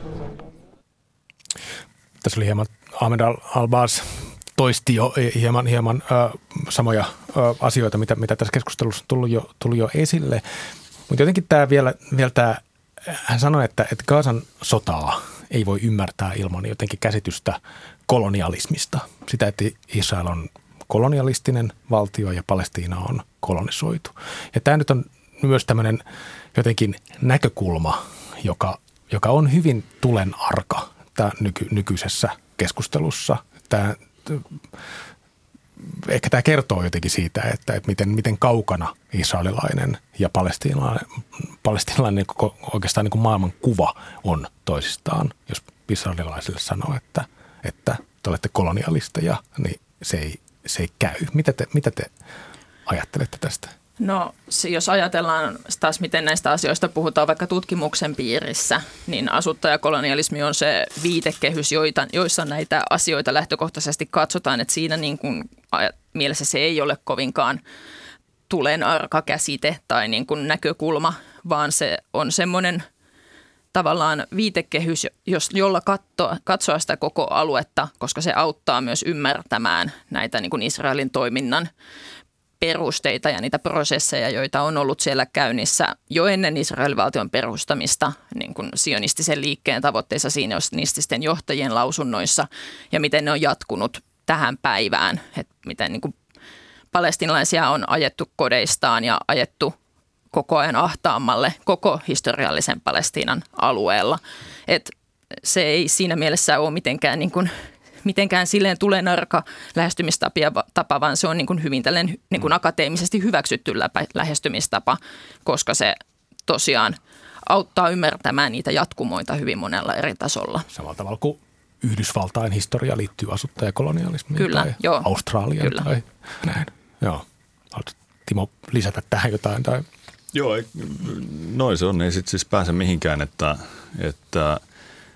Tässä oli hieman Ahmed Al-Albaz toisti jo hieman, hieman ö, samoja ö, asioita, mitä, mitä tässä keskustelussa on tullut jo, tullut jo esille. Mutta jotenkin tämä vielä, vielä tämä, hän sanoi, että, että Gazan sotaa ei voi ymmärtää ilman jotenkin käsitystä kolonialismista. Sitä, että Israel on kolonialistinen valtio ja Palestiina on kolonisoitu. Ja tämä nyt on myös tämmöinen jotenkin näkökulma, joka, joka on hyvin tulen arka tämä nyky, nykyisessä keskustelussa. Tämä, ehkä tämä kertoo jotenkin siitä, että, että miten, miten kaukana israelilainen ja palestiinalainen, palestiinalainen oikeastaan niin kuin maailman kuva on toisistaan. Jos israelilaisille sanoo, että, että te olette kolonialisteja, niin se ei, se ei käy. Mitä te, mitä te ajattelette tästä? No jos ajatellaan taas, miten näistä asioista puhutaan vaikka tutkimuksen piirissä, niin asuttajakolonialismi on se viitekehys, joita, joissa näitä asioita lähtökohtaisesti katsotaan, että siinä niin kuin mielessä se ei ole kovinkaan tulen arka käsite tai niin kuin näkökulma, vaan se on semmoinen tavallaan viitekehys, jolla katsoa, katsoa sitä koko aluetta, koska se auttaa myös ymmärtämään näitä niin kuin Israelin toiminnan perusteita ja niitä prosesseja, joita on ollut siellä käynnissä jo ennen Israelin valtion perustamista, niin kuin sionistisen liikkeen tavoitteissa, sionististen johtajien lausunnoissa ja miten ne on jatkunut tähän päivään, että miten niin kuin palestiinalaisia on ajettu kodeistaan ja ajettu koko ajan ahtaammalle koko historiallisen Palestiinan alueella. Et se ei siinä mielessä ole mitenkään niin kuin mitenkään silleen tulenarka lähestymistapa, vaan se on niin kuin hyvin tällainen niin kuin akateemisesti hyväksytty lähestymistapa, koska se tosiaan auttaa ymmärtämään niitä jatkumoita hyvin monella eri tasolla. Samalla tavalla kuin Yhdysvaltain historia liittyy asuttajakolonialismiin Kyllä, tai joo. Australiaan Kyllä. tai näin. Joo. Haluatko Timo lisätä tähän jotain? Tai? Joo, noin se on. Ei sitten siis pääse mihinkään, että, että äh,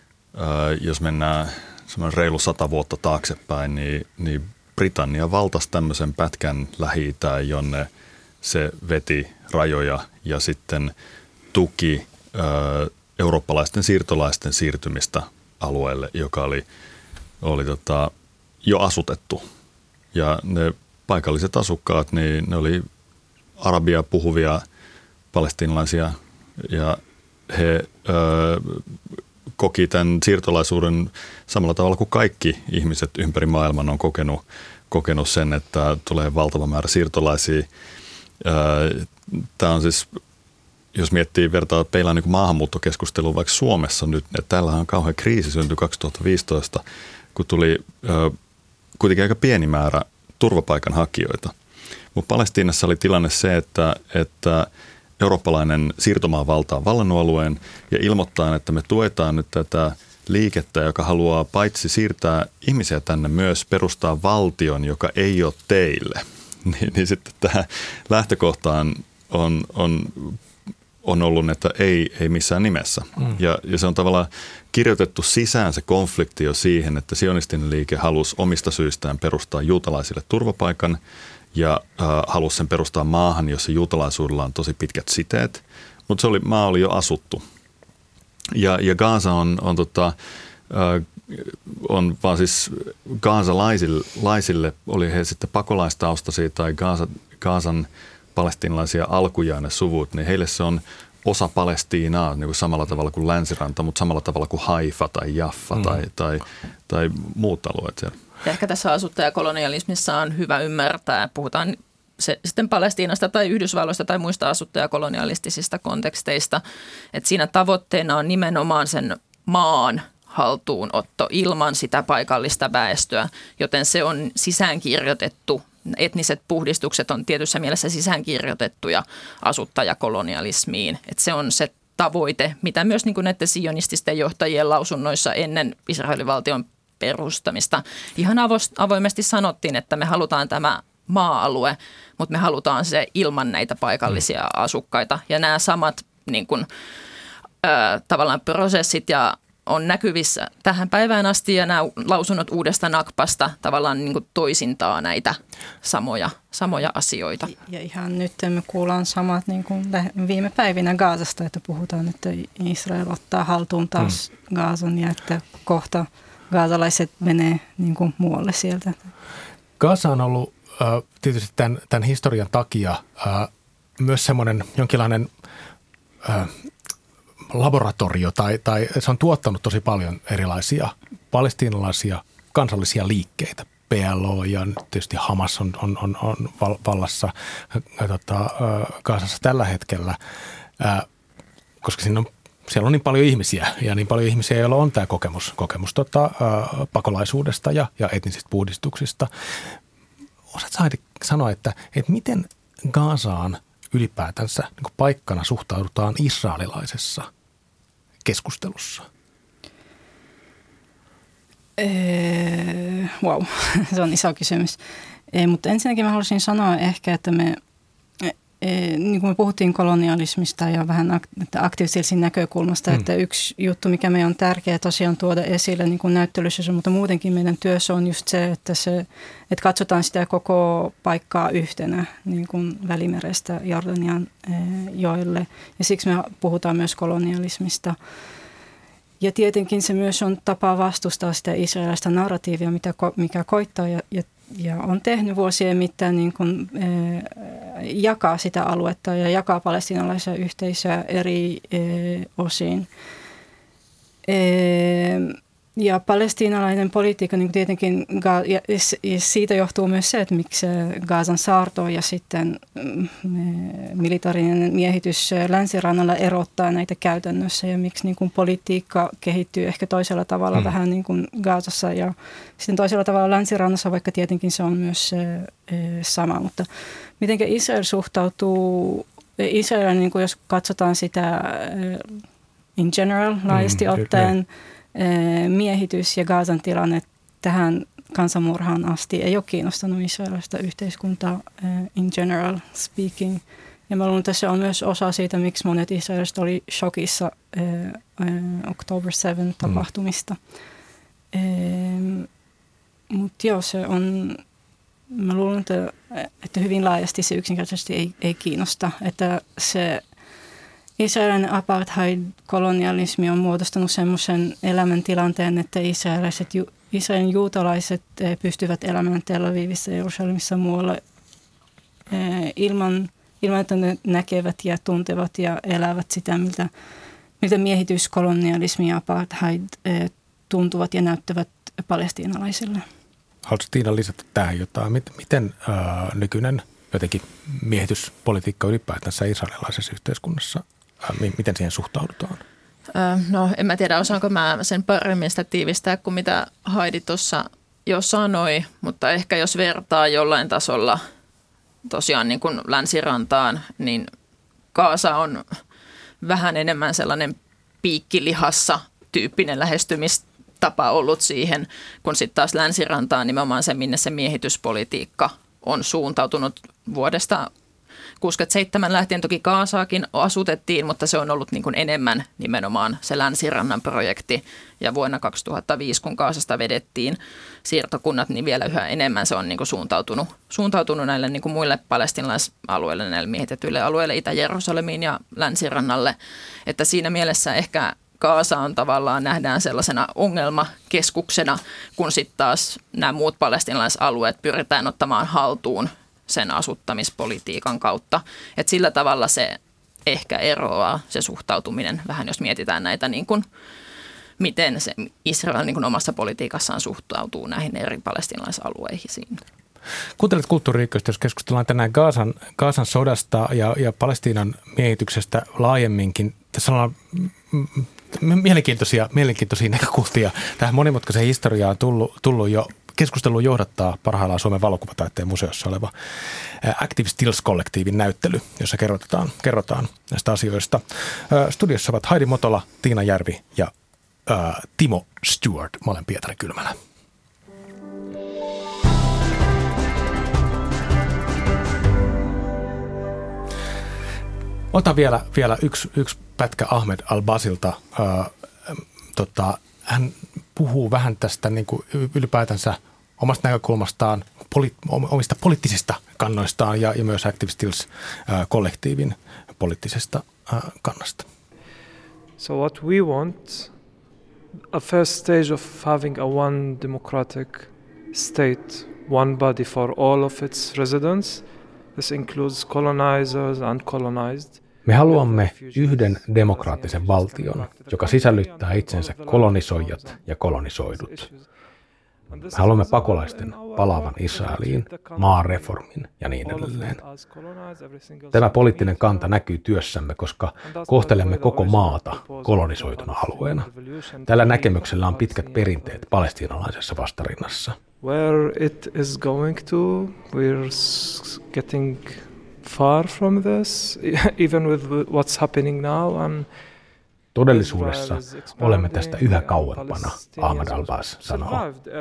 jos mennään semmoinen reilu sata vuotta taaksepäin, niin, niin Britannia valtasi tämmöisen pätkän Lähi-Itään, jonne se veti rajoja ja sitten tuki ö, eurooppalaisten siirtolaisten siirtymistä alueelle, joka oli, oli tota, jo asutettu. Ja ne paikalliset asukkaat, niin ne oli arabia puhuvia palestiinalaisia ja he ö, koki tämän siirtolaisuuden samalla tavalla kuin kaikki ihmiset ympäri maailman on kokenut, kokenut sen, että tulee valtava määrä siirtolaisia. Tämä on siis, jos miettii vertaa peilaa niin maahanmuuttokeskustelua vaikka Suomessa nyt, että täällähän on kauhean kriisi syntyi kaksituhattaviisitoista, kun tuli kuitenkin aika pieni määrä turvapaikanhakijoita. Mutta Palestiinassa oli tilanne se, että, että eurooppalainen siirtomaa valtaa vallannut alueen ja ilmoittaa, että me tuetaan nyt tätä liikettä, joka haluaa paitsi siirtää ihmisiä tänne myös perustaa valtion, joka ei ole teille. Niin, niin sitten tämä lähtökohtaan on, on, on ollut, että ei, ei missään nimessä. Mm. Ja, ja se on tavallaan kirjoitettu sisään se konflikti jo siihen, että sionistinen liike halusi omista syistään perustaa juutalaisille turvapaikan ja äh, halusi sen perustaa maahan, jossa juutalaisuudella on tosi pitkät siteet, mutta se oli, maa oli jo asuttu. Ja, ja Gaza on, on, tota, äh, on vaan siis gazalaisille, oli he sitten pakolaistaustaisia tai Gaza, Gazan palestiinalaisia alkujaan ne suvut, niin heille se on osa Palestiinaa niin kuin samalla tavalla kuin Länsiranta, mutta samalla tavalla kuin Haifa tai Jaffa mm. tai, tai, tai muut alueet siellä. Ja ehkä tässä asuttajakolonialismissa on hyvä ymmärtää, puhutaan se, sitten Palestiinasta tai Yhdysvalloista tai muista asuttajakolonialistisista konteksteista, että siinä tavoitteena on nimenomaan sen maan haltuunotto ilman sitä paikallista väestöä, joten se on sisäänkirjoitettu. Etniset puhdistukset on tietyssä mielessä sisäänkirjoitettuja asuttajakolonialismiin, että se on se tavoite, mitä myös niin kuin näiden sionististen johtajien lausunnoissa ennen Israelin valtion perustamista ihan avoimesti sanottiin, että me halutaan tämä maa-alue, mutta me halutaan se ilman näitä paikallisia asukkaita. Ja nämä samat niin kuin, ö, tavallaan prosessit ja on näkyvissä tähän päivään asti ja nämä lausunnot uudesta Nakbasta tavallaan niin kuin toisintaa näitä samoja, samoja asioita. Ja ihan nyt me kuullaan samat niin kuin viime päivinä Gazasta, että puhutaan, että Israel ottaa haltuun taas hmm. Gazan ja että kohta gazalaiset menee niin kuin muualle sieltä. Gaza on ollut äh, tietysti tämän, tämän historian takia äh, myös semmoinen jonkinlainen äh, laboratorio tai, tai se on tuottanut tosi paljon erilaisia palestiinalaisia kansallisia liikkeitä. P L O ja tietysti Hamas on, on, on, on vallassa äh, tota, äh, Gazassa tällä hetkellä, äh, koska siinä on, siellä on niin paljon ihmisiä ja niin paljon ihmisiä, joilla on tämä kokemus, kokemus tota, äh, pakolaisuudesta ja, ja etnisistä puhdistuksista. Osaatko Heidi sanoa, että, että miten Gazaan ylipäätänsä niin paikkana suhtaudutaan israelilaisessa keskustelussa? Ee, wow, se on iso kysymys. Ee, mutta ensinnäkin mä haluaisin sanoa ehkä, että me, e, niin kuin me puhuttiin kolonialismista ja vähän aktiivisesta näkökulmasta, mm. että yksi juttu, mikä meidän on tärkeää tosiaan tuoda esille niin kuin näyttelyssä, mutta muutenkin meidän työssä on just se, että, se, että katsotaan sitä koko paikkaa yhtenä niin kuin Välimerestä Jordanian e, joelle. Ja siksi me puhutaan myös kolonialismista. Ja tietenkin se myös on tapa vastustaa sitä israelilaista narratiivia, mitä, mikä koittaa ja, ja, ja on tehnyt vuosien mittaan niin kuin, e, jakaa sitä aluetta ja jakaa palestiinalaisia yhteisöjä eri e, osiin. E, ja palestiinalainen politiikka niin tietenkin, ja, ja siitä johtuu myös se, että miksi Gazan saarto ja sitten militaarinen miehitys länsirannalla erottaa näitä käytännössä ja miksi niin kuin politiikka kehittyy ehkä toisella tavalla mm. vähän niin kuin Gazassa ja sitten toisella tavalla länsirannassa, vaikka tietenkin se on myös e, sama. Mutta miten Israel suhtautuu, Israel, niin kuin jos katsotaan sitä in general laajasti mm, ottaen, miehitys ja Gazan tilanne tähän kansanmurhaan asti ei ole kiinnostanut israelilaista yhteiskuntaa in general speaking. Ja mä luulen, että se on myös osa siitä, miksi monet israelilaiset oli shokissa October seventh tapahtumista. Mm. Mutta joo, se on, mä luulen, että, että hyvin laajasti se yksinkertaisesti ei, ei kiinnosta, että se Israelin apartheid-kolonialismi on muodostanut semmoisen elämäntilanteen, että israelilaiset, Israelin juutalaiset pystyvät elämään Tel Avivissa ja Jerusalemissa muualla ilman, ilman, että ne näkevät ja tuntevat ja elävät sitä, miltä, miltä miehitys, kolonialismi ja apartheid tuntuvat ja näyttävät palestiinalaisille. Haluatko Tiina lisätä tähän jotain? Miten äh, nykyinen jotenkin miehityspolitiikka ylipäätänsä israelilaisessa yhteiskunnassa, miten siihen suhtaudutaan? No en mä tiedä, osaanko mä sen paremmin sitä tiivistää kuin mitä Heidi tuossa jo sanoi, mutta ehkä jos vertaa jollain tasolla tosiaan niin kuin länsirantaan, niin Gaza on vähän enemmän sellainen piikkilihassa tyyppinen lähestymistapa ollut siihen, kun sitten taas länsirantaan nimenomaan se, minne se miehityspolitiikka on suuntautunut vuodesta kuusikymmentäseitsemän lähtien. Toki Gazaakin asutettiin, mutta se on ollut niin kuin enemmän nimenomaan se länsirannan projekti. Ja vuonna kaksituhattaviisi, kun Gazasta vedettiin siirtokunnat, niin vielä yhä enemmän se on niin kuin suuntautunut, suuntautunut näille niin kuin muille palestiinalaisalueille, näille miehitetyille alueille, Itä-Jerusalemiin ja länsirannalle. Että siinä mielessä ehkä Gaza on tavallaan, nähdään sellaisena ongelmakeskuksena, kun sitten taas nämä muut palestiinalaisalueet pyritään ottamaan haltuun sen asuttamispolitiikan kautta. Et sillä tavalla se ehkä eroaa, se suhtautuminen vähän, jos mietitään näitä, niin kuin, miten se Israel niin kuin omassa politiikassaan suhtautuu näihin eri palestiinalaisalueisiin. Kuuntelet Kulttuuri-Ykköstä, jos keskustellaan tänään Gazan, Gazan sodasta ja, ja Palestiinan miehityksestä laajemminkin. Tässä on mielenkiintoisia, mielenkiintoisia näkökultia. Tähän monimutkaiseen historiaan on tullut, tullut jo keskusteluun johdattaa parhaillaan Suomen valokuvataiteen museossa oleva Active Stills-kollektiivin näyttely, jossa kerrotaan, kerrotaan näistä asioista. Studiossa ovat Heidi Motola, Tiina Järvi ja ää, Timo Stewart. Mä olen Pietari Kylmälä. Ota vielä, vielä yksi, yksi pätkä Ahmed Al-Basilta. Äh, tota, hän puhuu vähän tästä niin kuin ylipäätänsä omasta näkökulmastaan, poli, omista poliittisista kannoistaan ja, ja myös Active Stills-kollektiivin poliittisesta äh, kannasta. So what we want, a first stage of having a one democratic state, one body for all of its residents. This includes colonizers and colonized. Me haluamme yhden demokraattisen valtion, joka sisällyttää itsensä kolonisoijat ja kolonisoidut. Me haluamme pakolaisten palaavan Israeliin, maareformin ja niin edelleen. Tämä poliittinen kanta näkyy työssämme, koska kohtelemme koko maata kolonisoituna alueena. Tällä näkemyksellä on pitkät perinteet palestiinalaisessa vastarinnassa. Where it is going to, we're getting far from this, even with what's happening now. And todellisuudessa olemme tästä yhä kauempana, Ahmad Al-Bas sanoo.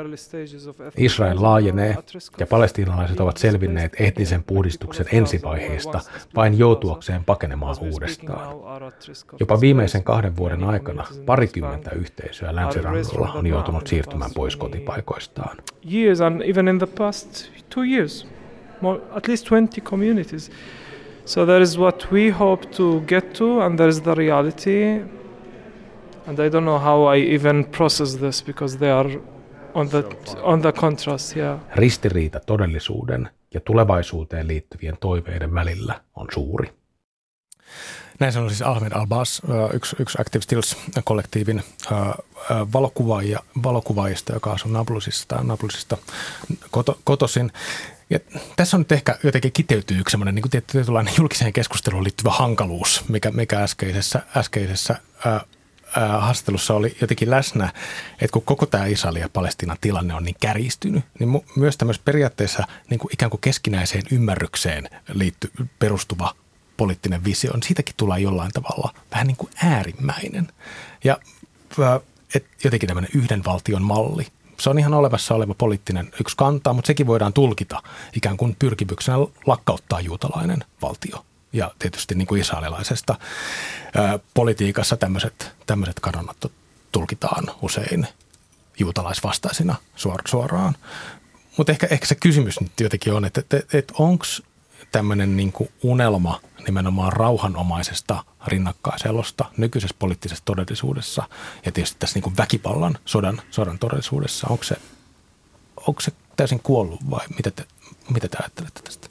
Israel laajenee ja palestiinalaiset ovat selvinneet etnisen puhdistuksen ensivaiheesta vain joutuakseen pakenemaan uudestaan. Jopa viimeisen kahden vuoden aikana parikymmentä yhteisöä länsirannalla on joutunut siirtymään pois kotipaikoistaan. Years and even in the past two years, more, at least twenty communities. So that is what we hope to get to, and that is the reality. And I don't know how I even process this because they are on the on the contrast, yeah. Ristiriita todellisuuden ja tulevaisuuteen liittyvien toiveiden välillä on suuri. Näin sanoi siis Ahmed Al-Bas, yksi, yksi Active Stills-kollektiivin valokuvaaja, valokuvaajista, joka asuu Nablusista, Nablusista koto, kotoisin. Ja tässä on nyt ehkä jotenkin kiteytyy yksi sellainen niin tietynlainen julkiseen keskusteluun liittyvä hankaluus, mikä, mikä äskeisessä, äskeisessä ää, ää, haastattelussa oli jotenkin läsnä, että kun koko tämä Israelin ja Palestiinan tilanne on niin kärjistynyt, niin mu- myös tämmöisessä periaatteessa niin kuin ikään kuin keskinäiseen ymmärrykseen liitty, perustuva poliittinen visio, niin siitäkin tulee jollain tavalla vähän niin kuin äärimmäinen. Ja ää, et jotenkin tämmöinen yhden valtion malli. Se on ihan olevassa oleva poliittinen yksi kantaa, mutta sekin voidaan tulkita ikään kuin pyrkimyksenä lakkauttaa juutalainen valtio. Ja tietysti niin kuin israelilaisesta ää, politiikassa tämmöiset, tämmöiset kannanotot tulkitaan usein juutalaisvastaisina suor, suoraan. Mutta ehkä, ehkä se kysymys nyt jotenkin on, että, että, että onko tämmöinen niin kuin unelma nimenomaan rauhanomaisesta rinnakkaiselosta nykyisessä poliittisessa todellisuudessa ja tietysti tässä niin kuin väkivallan sodan, sodan todellisuudessa, onko se, onko se täysin kuollut vai mitä te, mitä te ajattelette tästä?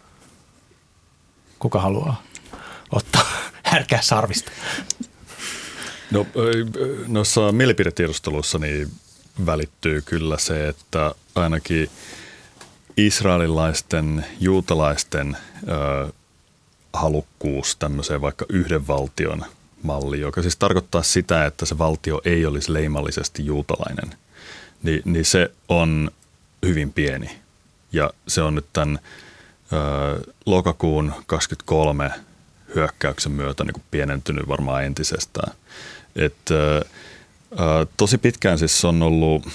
Kuka haluaa ottaa härkää sarvista? No, noissa mielipidetiedusteluissa niin välittyy kyllä se, että ainakin israelilaisten, juutalaisten ö, halukkuus tämmöiseen vaikka yhden valtion malliin, joka siis tarkoittaa sitä, että se valtio ei olisi leimallisesti juutalainen, niin, niin se on hyvin pieni. Ja se on nyt tämän ö, lokakuun kaksikymmentäkolme hyökkäyksen myötä niin kuin pienentynyt varmaan entisestään. Et, ö, ö, tosi pitkään siis on ollut,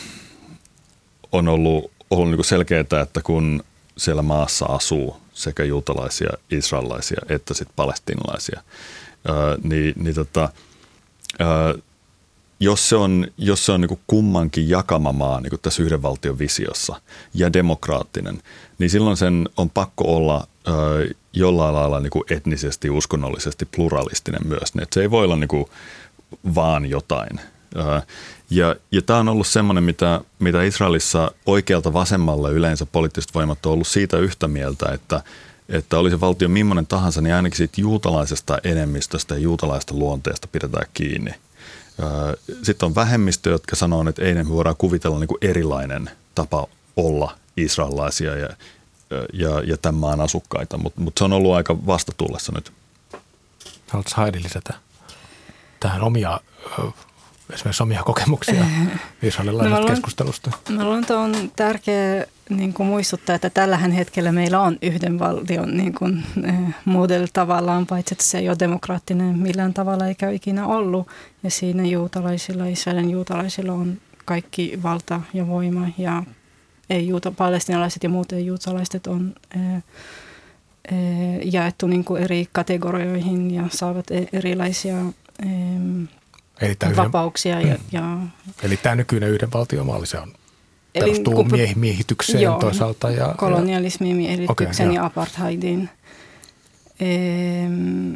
on ollut ollut niin selkeää, että kun siellä maassa asuu sekä juutalaisia, israelilaisia että sitten palestiinalaisia, ää, niin, niin tota, ää, jos se on, jos se on niin kummankin jakama maa niin tässä yhden valtion visiossa ja demokraattinen, niin silloin sen on pakko olla ää, jollain lailla niin etnisesti, uskonnollisesti pluralistinen myös. Niin, että se ei voi olla niin vaan jotain. Ja, ja tämä on ollut semmoinen, mitä, mitä Israelissa oikealta vasemmalle yleensä poliittiset voimat on ollut siitä yhtä mieltä, että, että oli se valtio millainen tahansa, niin ainakin siitä juutalaisesta enemmistöstä ja juutalaisesta luonteesta pidetään kiinni. Sitten on vähemmistö, jotka sanoo, että ei ne voidaan kuvitella niin kuin erilainen tapa olla israelilaisia ja, ja, ja tämän maan asukkaita, mutta mut se on ollut aika vastatullessa nyt. Haluatko Heidi lisätä tähän omia esimerkiksi omia kokemuksia israelilaisesta no, keskustelusta? Mä luulen, että on tärkeää niin kuin muistuttaa, että tällähän hetkellä meillä on yhden valtion niin kuin, eh, model tavallaan, paitsi että se ei ole demokraattinen millään tavalla eikä ikinä ollut. Ja siinä juutalaisilla, Israelin juutalaisilla on kaikki valta ja voima ja ei juuta, palestiinalaiset ja muut ei juutalaiset on eh, jaettu niin kuin eri kategorioihin ja saavat erilaisia Eli vapauksia. Yhden, ja, ja, eli tämä nykyinen yhden valtiomalli, se on perustuu mie- miehitykseen joo, toisaalta. Ja, kolonialismiin, miehitykseen okay, ja apartheidiin. Ehm,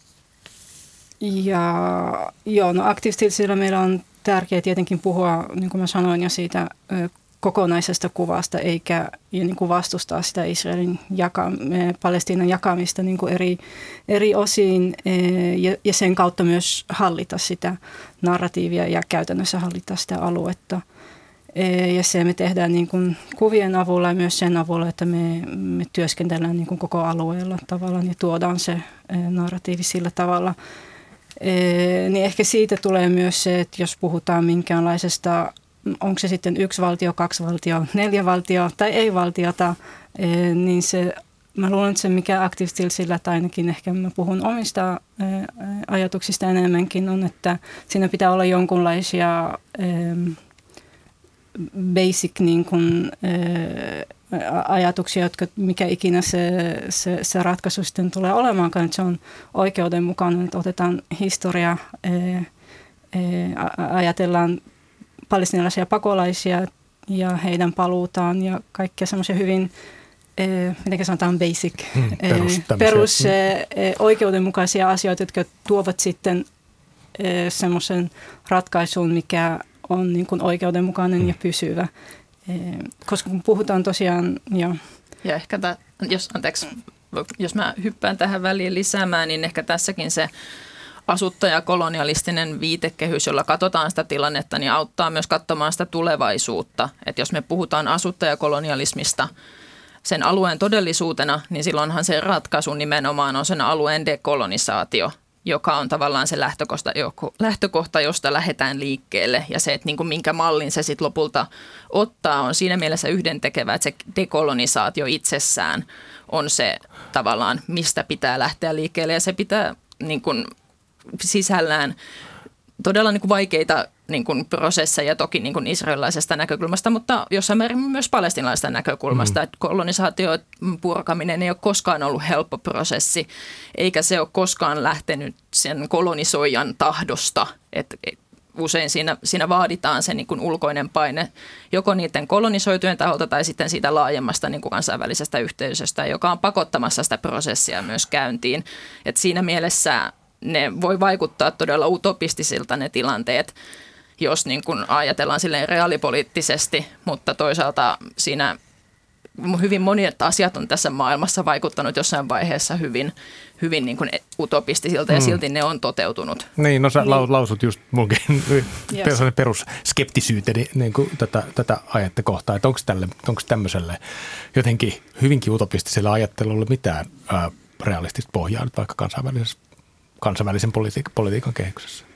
ja joo, no Aktiivistilsillä meillä on tärkeää tietenkin puhua, niin kuin mä sanoin jo, siitä ö, kokonaisesta kuvasta, eikä niin kuin vastustaa sitä Israelin jaka, Palestiinan jakamista niin kuin eri, eri osiin ja, ja sen kautta myös hallita sitä narratiivia ja käytännössä hallita sitä aluetta. Ja se me tehdään niin kuin kuvien avulla ja myös sen avulla, että me, me työskentellään niin kuin koko alueella tavallaan ja tuodaan se narratiivi sillä tavalla. Niin ehkä siitä tulee myös se, että jos puhutaan minkäänlaisesta, onko se sitten yksi valtio, kaksi valtio, neljä valtio tai ei valtiota, niin se, mä luulen, että se mikä Aktiivistilsillä, tai ainakin ehkä mä puhun omista ajatuksista enemmänkin, on, että siinä pitää olla jonkunlaisia basic niin kuin, ajatuksia, jotka mikä ikinä se, se, se ratkaisu sitten tulee olemaankaan, että se on oikeudenmukainen, että otetaan historia, ajatellaan palestiinalaisia pakolaisia ja heidän paluutaan ja kaikkia semmoisia hyvin, miten sanotaan, basic, hmm, perus, perus hmm. oikeudenmukaisia asioita, jotka tuovat sitten semmoisen ratkaisun, mikä on niin kuin oikeudenmukainen hmm. ja pysyvä. Koska kun puhutaan tosiaan jo. Ja ehkä, ta, jos, anteeksi, jos mä hyppään tähän väliin lisäämään, niin ehkä tässäkin se asuttajakolonialistinen viitekehys, jolla katsotaan sitä tilannetta, niin auttaa myös katsomaan sitä tulevaisuutta. Että jos me puhutaan asuttajakolonialismista sen alueen todellisuutena, niin silloinhan se ratkaisu nimenomaan on sen alueen dekolonisaatio, joka on tavallaan se lähtökohta, lähtökohta josta lähdetään liikkeelle. Ja se, että niin kuin minkä mallin se sitten lopulta ottaa, on siinä mielessä yhdentekevä, että se dekolonisaatio itsessään on se tavallaan, mistä pitää lähteä liikkeelle. Ja se pitää niin kuin sisällään todella niin kuin vaikeita niin kuin prosesseja toki niin kuin israelilaisesta näkökulmasta, mutta jossain määrin myös palestiinalaisesta näkökulmasta. Mm. Että kolonisaation purkaminen ei ole koskaan ollut helppo prosessi, eikä se ole koskaan lähtenyt sen kolonisoijan tahdosta. Että usein siinä, siinä vaaditaan se niin kuin ulkoinen paine joko niiden kolonisoitujen taholta tai sitten siitä laajemmasta niin kuin kansainvälisestä yhteisöstä, joka on pakottamassa sitä prosessia myös käyntiin. Että siinä mielessä ne voi vaikuttaa todella utopistisilta ne tilanteet, jos niin kuin ajatellaan silleen reaalipoliittisesti, mutta toisaalta siinä hyvin monet asiat on tässä maailmassa vaikuttanut jossain vaiheessa hyvin, hyvin niin kuin utopistisilta ja mm. silti ne on toteutunut. Niin, no sä niin. lausut just munkin yes. perusskeptisyyteni niin kuin tätä, tätä ajattekohtaa, että onko tämmöiselle jotenkin hyvinkin utopistiselle ajattelulle mitään ää, realistista pohjaa nyt vaikka kansainvälisessä kansainvälisen politiikan, politiikan kehyksessä?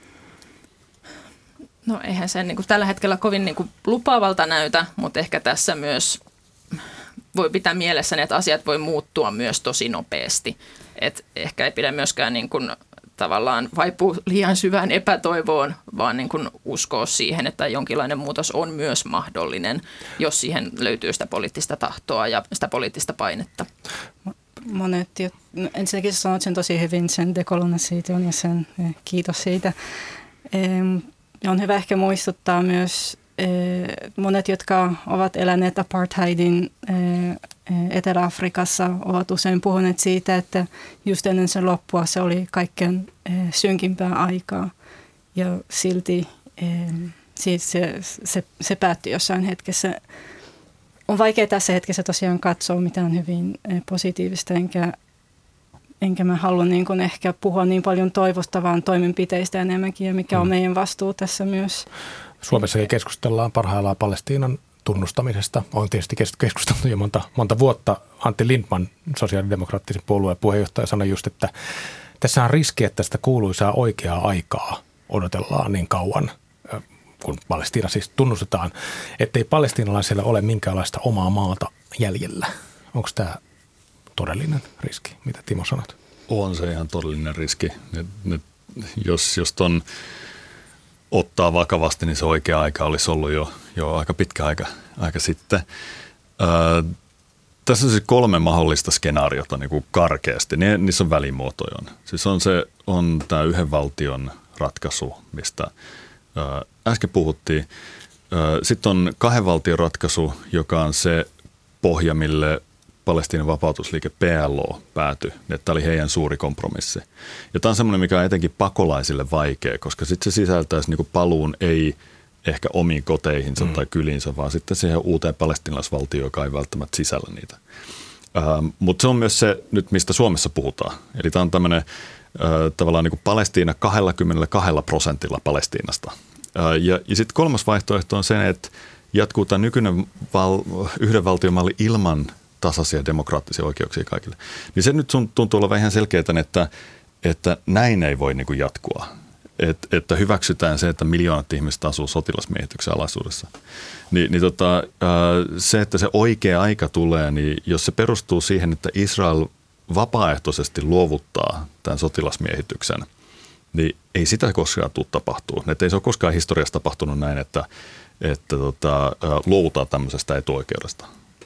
No eihän se niin kuin tällä hetkellä kovin niin kuin lupaavalta näytä, mutta ehkä tässä myös voi pitää mielessä, että asiat voi muuttua myös tosi nopeasti. Et ehkä ei pidä myöskään niin kuin tavallaan vaipua liian syvään epätoivoon, vaan niin kuin uskoa siihen, että jonkinlainen muutos on myös mahdollinen, jos siihen löytyy sitä poliittista tahtoa ja sitä poliittista painetta. Monet, ensinnäkin sanoit sen tosi hyvin, sen dekolonisaation ja sen kiitos siitä. Ja on hyvä ehkä muistuttaa myös monet, jotka ovat eläneet apartheidin Etelä-Afrikassa, ovat usein puhuneet siitä, että just ennen sen loppua se oli kaikkein synkimpää aikaa. Ja silti siis se, se, se päättyi jossain hetkessä. On vaikea tässä hetkessä tosiaan katsoa mitään hyvin positiivista, enkä, enkä mä halua niin kuin ehkä puhua niin paljon toivosta, vaan toimenpiteistä enemmänkin, ja mikä on meidän vastuu tässä myös. Suomessa keskustellaan parhaillaan Palestiinan tunnustamisesta. On tietysti keskusteltu jo monta, monta vuotta. Antti Lindman, sosiaalidemokraattisen puolueen puheenjohtaja, sanoi just, että tässä on riski, että tästä kuuluisaa oikeaa aikaa odotellaan niin kauan, kun Palestiina siis tunnustetaan, ettei palestiinalaisilla ole minkäänlaista omaa maata jäljellä. Onko tämä todellinen riski? Mitä Timo sanot? On se ihan todellinen riski. Nyt, nyt, jos, jos ton ottaa vakavasti, niin se oikea aika olisi ollut jo, jo aika pitkä aika, aika sitten. tässä on siis kolme mahdollista skenaariota niin kuin karkeasti. Ni, niissä on välimuotoja. Siis on, se, on tämä yhden valtion ratkaisu, mistä ää, äsken puhuttiin. Sitten on kahden valtion ratkaisu, joka on se pohja, mille Palestiinan vapautusliike P L O päätyi. Tämä oli heidän suuri kompromissi. Ja tämä on semmoinen, mikä on etenkin pakolaisille vaikea, koska sitten se sisältäisi niin kuin paluun ei ehkä omiin koteihinsa mm. tai kyliinsä, vaan sitten siihen uuteen palestiinalaisvaltioon, joka ei välttämättä sisällä niitä. Ähm, mutta se on myös se nyt, mistä Suomessa puhutaan. Eli tämä on tämmöinen äh, tavallaan niin kuin Palestiina kaksikymmentäkaksi prosentilla Palestiinasta. Äh, ja ja sitten kolmas vaihtoehto on se, että jatkuu tämä nykyinen val, yhden valtion malli ilman tasaisia demokraattisia oikeuksia kaikille. Niin se nyt tuntuu olla vähän selkeää, että, että näin ei voi niin kuin jatkua. Et, että hyväksytään se, että miljoonat ihmiset asuu sotilasmiehityksen alaisuudessa. Ni, niin tota, se, että se oikea aika tulee, niin jos se perustuu siihen, että Israel vapaaehtoisesti luovuttaa tämän sotilasmiehityksen, niin ei sitä koskaan tule tapahtuu. Että ei se ole koskaan historiassa tapahtunut näin, että, että tota, luovutaan tämmöisestä etuoikeudesta.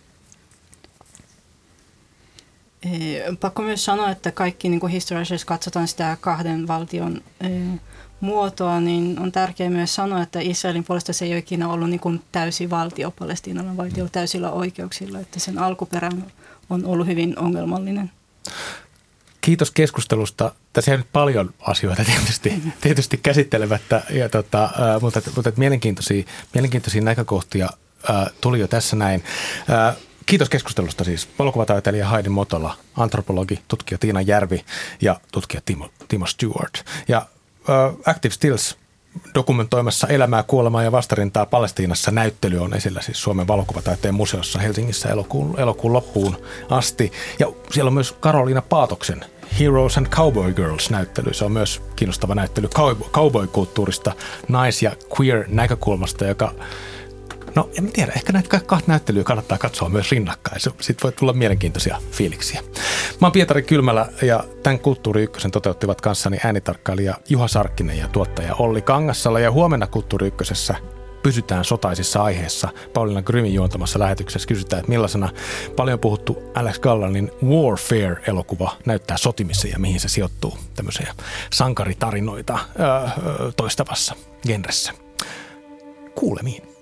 Pakko myös sanoa, että kaikki niin kuin historiassa, jos katsotaan sitä kahden valtion e, muotoa, niin on tärkeää myös sanoa, että Israelin puolesta se ei ole ikinä ollut niin kuin täysi valtio, Palestiinan valtio täysillä oikeuksilla, että sen alkuperä on ollut hyvin ongelmallinen. Kiitos keskustelusta. Tässä ei nyt paljon asioita tietysti, tietysti käsittelemättä, ja tota, äh, mutta, mutta mielenkiintoisia, mielenkiintoisia näkökohtia äh, tuli jo tässä näin. Äh, Kiitos keskustelusta siis. Valokuvataiteilija Heidi Motola, antropologi, tutkija Tiina Järvi ja tutkija Timo, Timo Stewart. Ja uh, Active Stills dokumentoimassa elämää, kuolemaa ja vastarintaa Palestiinassa näyttely on esillä siis Suomen valokuvataiteen museossa Helsingissä elokuun, elokuun loppuun asti. Ja siellä on myös Karoliina Paatoksen Heroes and Cowboy Girls -näyttely. Se on myös kiinnostava näyttely cowboy-kulttuurista, nais- ja queer-näkökulmasta, joka... No, en tiedä. Ehkä näitä kahta näyttelyä kannattaa katsoa myös rinnakkain. Sitten voi tulla mielenkiintoisia fiiliksiä. Mä oon Pietari Kylmälä ja tämän Kulttuuri Ykkösen toteuttivat kanssani äänitarkkailija Juha Sarkkinen ja tuottaja Olli Kangassala. Ja huomenna Kulttuuri Ykkösessä pysytään sotaisissa aiheessa. Pauliina Grymin juontamassa lähetyksessä kysytään, että millaisena paljon puhuttu Alex Garlandin Warfare-elokuva näyttää sotimissa ja mihin se sijoittuu tämmöisiä sankaritarinoita öö, toistavassa genressä. Kuulemiin.